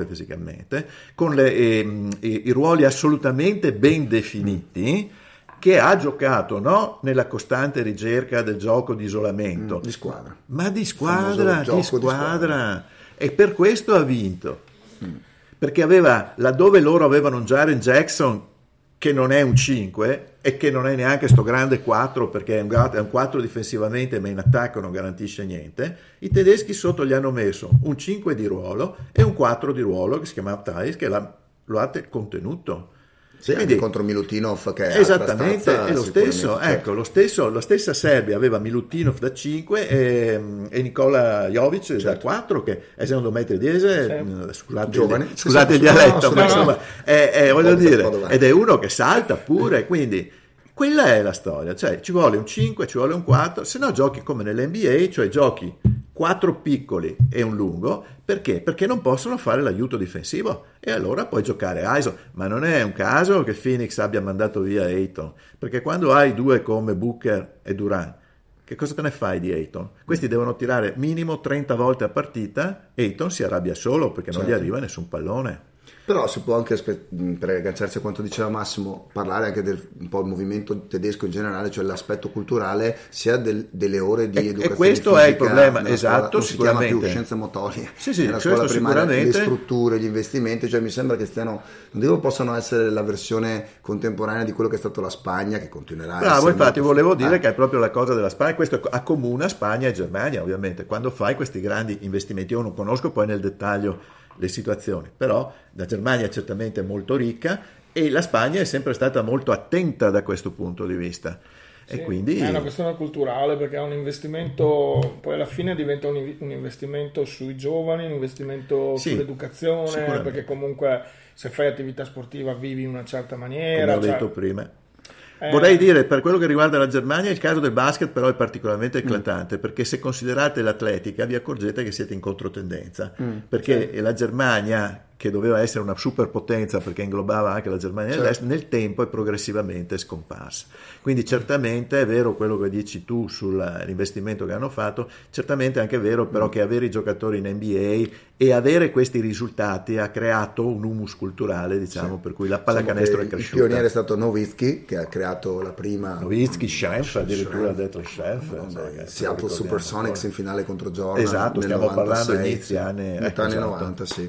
con i ruoli assolutamente ben definiti, che ha giocato nella costante ricerca del gioco di isolamento, di squadra, ma di squadra, e per questo ha vinto, perché aveva, laddove loro avevano un Jaren Jackson che non è un 5 e che non è neanche sto grande 4, perché è un 4 difensivamente ma in attacco non garantisce niente, i tedeschi sotto gli hanno messo un 5 di ruolo e un 4 di ruolo che si chiamava Theis, che lo ha contenuto. Sì, quindi contro Milutinov, che è esattamente, è lo stesso, ecco, la stessa Serbia aveva Milutinov da 5 e Nikola Jovic da 4, che è secondo me tedese, scusate il dialetto, ma insomma voglio dire, ed è uno che salta pure, quindi quella è la storia, cioè ci vuole un 5, ci vuole un 4, se no giochi come nell'NBA, cioè giochi 4 piccoli e un lungo. Perché? Perché non possono fare l'aiuto difensivo, e allora puoi giocare ISO. Ma non è un caso che Phoenix abbia mandato via Ayton, perché quando hai due come Booker e Durant, che cosa te ne fai di Ayton? Questi devono tirare minimo 30 volte a partita, Ayton si arrabbia solo perché non gli arriva nessun pallone. Però si può anche, per agganciarsi a quanto diceva Massimo, parlare anche del un po' il movimento tedesco in generale, cioè l'aspetto culturale sia delle ore di educazione e questo fisica, è il problema, esatto, sicuramente. Si chiama più scienze motorie, nella scuola primaria, le strutture, gli investimenti, cioè mi sembra che stiano, non dico possano essere la versione contemporanea di quello che è stato la Spagna, che continuerà a essere. Infatti volevo dire che è proprio la cosa della Spagna, questo accomuna Spagna e Germania, ovviamente, quando fai questi grandi investimenti. Io non conosco poi nel dettaglio le situazioni, però la Germania è certamente molto ricca e la Spagna è sempre stata molto attenta da questo punto di vista. Sì, e quindi è una questione culturale, perché è un investimento, poi alla fine diventa un investimento sui giovani, un investimento sull'educazione, perché comunque se fai attività sportiva vivi in una certa maniera, come ho detto prima. Vorrei dire, per quello che riguarda la Germania, il caso del basket però è particolarmente eclatante, perché se considerate l'atletica vi accorgete che siete in controtendenza, perché la Germania, che doveva essere una superpotenza perché inglobava anche la Germania dell'Est, nel tempo è progressivamente scomparsa. Quindi certamente è vero quello che dici tu sull'investimento che hanno fatto, certamente è anche vero però che avere i giocatori in NBA e avere questi risultati ha creato un humus culturale, diciamo, per cui la pallacanestro è cresciuta. Il pioniere è stato Nowitzki, che ha creato la prima... Nowitzki, Schenf, addirittura ha detto Schenf. Seattle Supersonics in finale contro Jordan. Esatto, stiamo 96, parlando inizi anni 90, sì.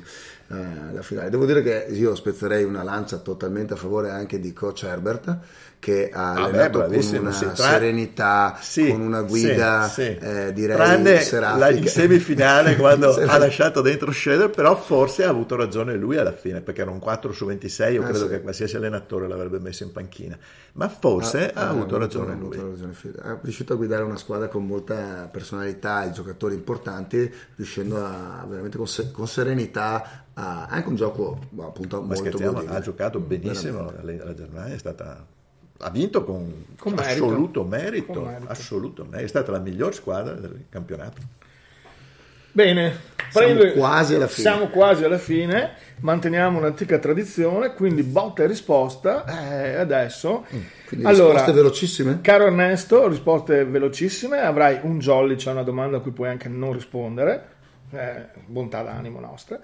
la finale. Devo dire che io spezzerei una lancia totalmente a favore anche di coach Herbert, che ha allenato con una serenità, con una guida direi tranne serafica. In semifinale quando ha lasciato dentro Schröder, però forse ha avuto ragione lui alla fine, perché era un 4 su 26, io credo che qualsiasi allenatore l'avrebbe messo in panchina, ma forse ha avuto ragione lui. Ha riuscito a guidare una squadra con molta personalità e giocatori importanti, riuscendo a veramente con serenità anche un gioco appunto molto godibile. Ha giocato benissimo, la Germania è stata... Ha vinto con merito. assoluto merito. È stata la miglior squadra del campionato. Bene, siamo quasi alla fine. Manteniamo un'antica tradizione, quindi botta e risposta adesso. Quindi risposte velocissime? Caro Ernesto, risposte velocissime. Avrai un jolly, c'è una domanda a cui puoi anche non rispondere, bontà d'animo nostra.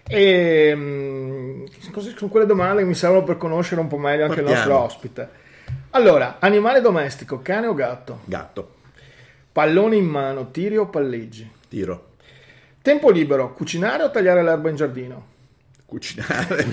E così con quelle domande mi servono per conoscere un po' meglio anche il nostro ospite. Allora, animale domestico, cane o gatto? Gatto. Pallone in mano, tiri o palleggi? Tiro. Tempo libero, cucinare o tagliare l'erba in giardino? Cucinare.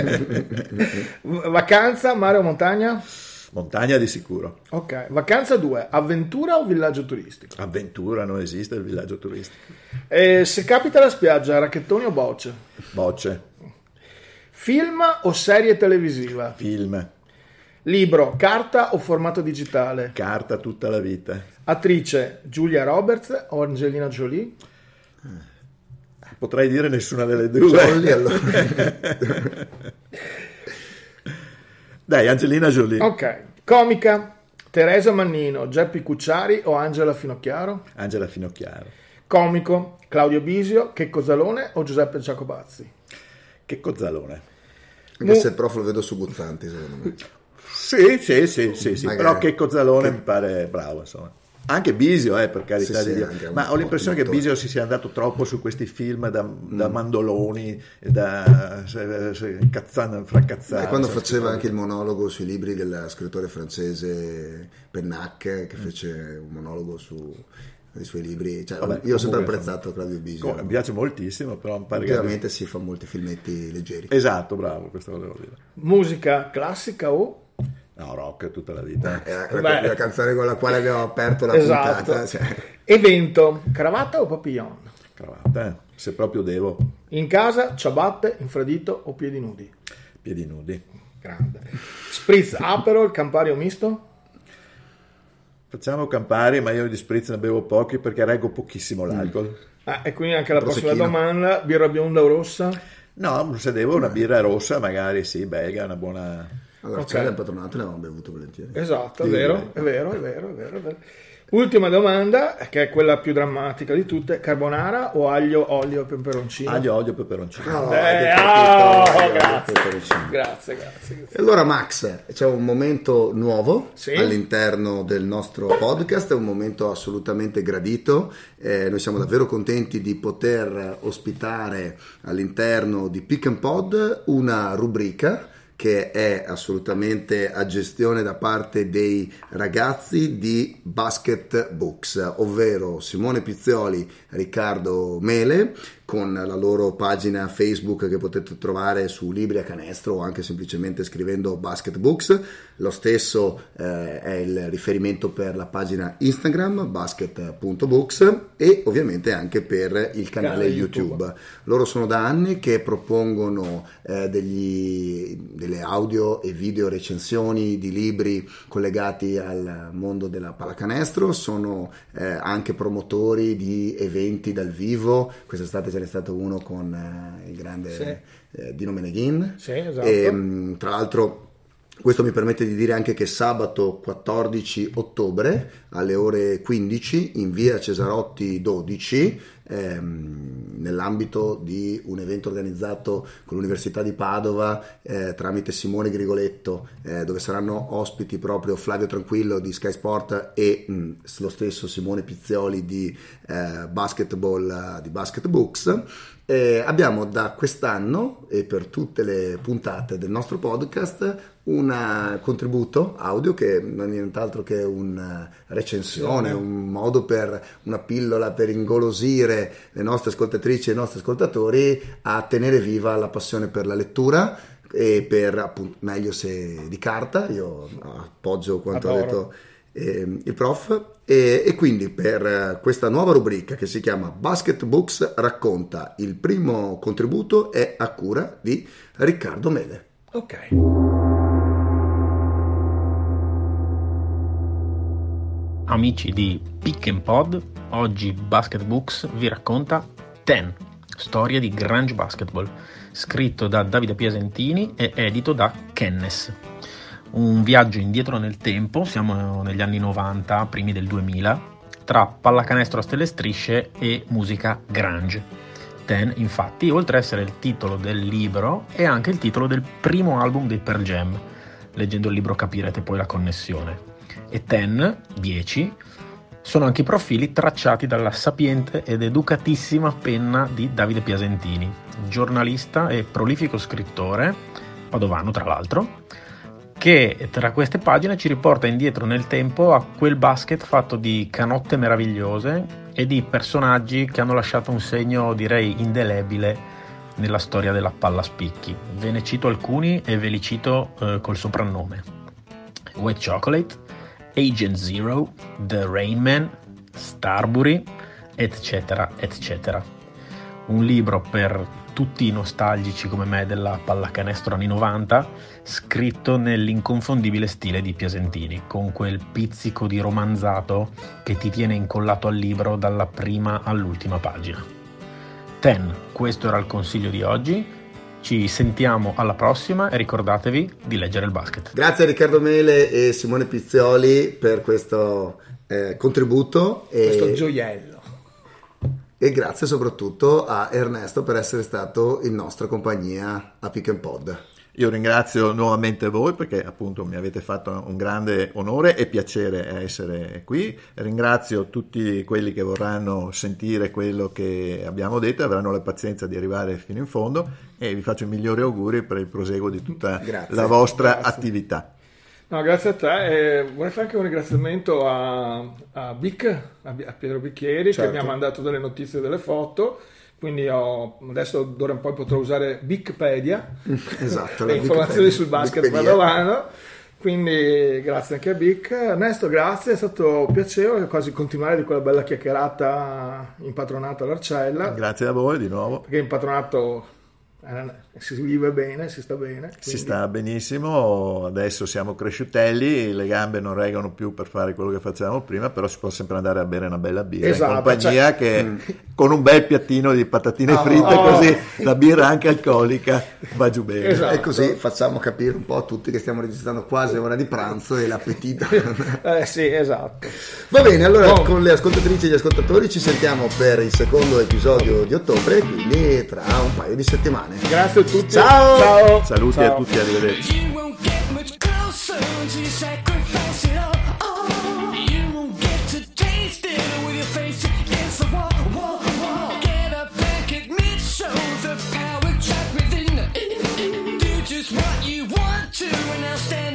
Vacanza, mare o montagna? Montagna di sicuro. Ok. Vacanza 2, avventura o villaggio turistico? Avventura, non esiste il villaggio turistico. Se capita la spiaggia, racchettoni o bocce? Bocce. Film o serie televisiva? Film. Libro, carta o formato digitale? Carta tutta la vita. Attrice, Julia Roberts o Angelina Jolie? Potrei dire nessuna delle due. Jolie, allora. Dai, Angelina Jolie. Ok. Comica, Teresa Mannino, Geppi Cucciari o Angela Finocchiaro? Angela Finocchiaro. Comico, Claudio Bisio, Checco Zalone o Giuseppe Giacobazzi? Checco Zalone. Anche se il prof lo vedo su Guzzanti, secondo me. Sì, però Checco Zalone mi pare bravo, insomma. Anche Bisio, per carità di Dio. Ma ho l'impressione che Bisio si sia andato troppo su questi film da mandoloni, da fracazzati. Quando faceva anche il monologo sui libri del scrittore francese Pennac, che fece un monologo sui suoi libri, io ho sempre apprezzato Claudio Bisio. Mi piace moltissimo, però ultimamente si fa molti filmetti leggeri. Esatto, bravo, questo volevo dire. Musica classica o? No, rock tutta la vita. La canzone con la quale abbiamo aperto la puntata. Evento, cravatta o papillon? Cravatta, se proprio devo. In casa, ciabatte, infradito o piedi nudi? Piedi nudi. Grande. Spritz, Aperol, Campari o misto? Facciamo Campari, ma io di spritz ne bevo pochi perché reggo pochissimo l'alcol. E quindi anche la prossima domanda, birra bionda o rossa? No, se devo una birra rossa, magari sì, belga, una buona... Allora, c'era il patronato, ne avevamo bevuto volentieri. Esatto, è vero. Ultima domanda, che è quella più drammatica di tutte: carbonara o aglio, olio e peperoncino? Aglio, olio e peperoncino. Grazie. E allora Max, c'è un momento nuovo all'interno del nostro podcast, è un momento assolutamente gradito. Noi siamo davvero contenti di poter ospitare all'interno di Pick and Pod una rubrica che è assolutamente a gestione da parte dei ragazzi di Basket Books, ovvero Simone Pizzioli, Riccardo Mele, con la loro pagina Facebook che potete trovare su Libri a Canestro o anche semplicemente scrivendo Basket Books. Lo stesso è il riferimento per la pagina Instagram basket.books e ovviamente anche per il canale YouTube. Loro sono da anni che propongono delle audio e video recensioni di libri collegati al mondo della pallacanestro, sono anche promotori di eventi dal vivo. Quest'estate ce n'è stato uno con il grande Dino Meneghin. Esatto. E, tra l'altro questo mi permette di dire anche che sabato 14 ottobre alle ore 15 in via Cesarotti 12, nell'ambito di un evento organizzato con l'Università di Padova tramite Simone Grigoletto, dove saranno ospiti proprio Flavio Tranquillo di Sky Sport e lo stesso Simone Pizzioli di Basketball di Basket Books. abbiamo da quest'anno e per tutte le puntate del nostro podcast un contributo audio che non è nient'altro che una recensione, un modo per una pillola per ingolosire le nostre ascoltatrici e i nostri ascoltatori a tenere viva la passione per la lettura e per, appunto, meglio se di carta. Io appoggio quanto ha detto il prof, e quindi per questa nuova rubrica che si chiama Basket Books racconta, il primo contributo è a cura di Riccardo Mele. Ok. Amici di Pick and Pod, oggi Basket Books vi racconta Ten, storia di grunge basketball, scritto da Davide Piasentini e edito da Kennes. Un viaggio indietro nel tempo, siamo negli anni 90, primi del 2000, tra pallacanestro a stelle e strisce e musica grunge. Ten, infatti, oltre ad essere il titolo del libro, è anche il titolo del primo album dei Pearl Jam. Leggendo il libro capirete poi la connessione. E Ten, 10, sono anche i profili tracciati dalla sapiente ed educatissima penna di Davide Piasentini, giornalista e prolifico scrittore, padovano tra l'altro, che tra queste pagine ci riporta indietro nel tempo a quel basket fatto di canotte meravigliose e di personaggi che hanno lasciato un segno, direi, indelebile nella storia della palla a spicchi. Ve ne cito alcuni e ve li cito col soprannome: Wet Chocolate, Agent Zero, The Rain Man, Starbury, eccetera, eccetera. Un libro per tutti i nostalgici come me della pallacanestro anni 90, scritto nell'inconfondibile stile di Piasentini, con quel pizzico di romanzato che ti tiene incollato al libro dalla prima all'ultima pagina. Ten, questo era il consiglio di oggi. Ci sentiamo alla prossima e ricordatevi di leggere il basket. Grazie a Riccardo Mele e Simone Pizzioli per questo contributo. Questo gioiello. E grazie soprattutto a Ernesto per essere stato in nostra compagnia a Pick and Pod. Io ringrazio nuovamente voi perché appunto mi avete fatto un grande onore e piacere essere qui. Ringrazio tutti quelli che vorranno sentire quello che abbiamo detto e avranno la pazienza di arrivare fino in fondo, e vi faccio i migliori auguri per il proseguo di tutta la vostra attività. No, grazie a te. Vorrei fare anche un ringraziamento a Pietro Bicchieri, certo, che mi ha mandato delle notizie e delle foto. Quindi adesso d'ora in poi potrò usare Wikipedia, esatto, le informazioni sul basket padovano. Quindi grazie anche a Bic. Ernesto, grazie, è stato piacevole quasi continuare di quella bella chiacchierata in patronato all'Arcella. Grazie a voi di nuovo. Perché in patronato si vive bene, si sta bene. Quindi... Si sta benissimo, adesso siamo cresciutelli, le gambe non reggono più per fare quello che facevamo prima, però si può sempre andare a bere una bella birra, esatto, in compagnia, che con un bel piattino di patatine fritte, così la birra anche alcolica va giù bene. Esatto. E così facciamo capire un po' a tutti che stiamo registrando quasi ora di pranzo e l'appetito. Sì, esatto. Va bene, allora con le ascoltatrici e gli ascoltatori ci sentiamo per il secondo episodio di ottobre, quindi tra un paio di settimane. Grazie a tutti. Ciao. Ciao. Saluti a tutti, arrivederci. What you want to, and I'll stand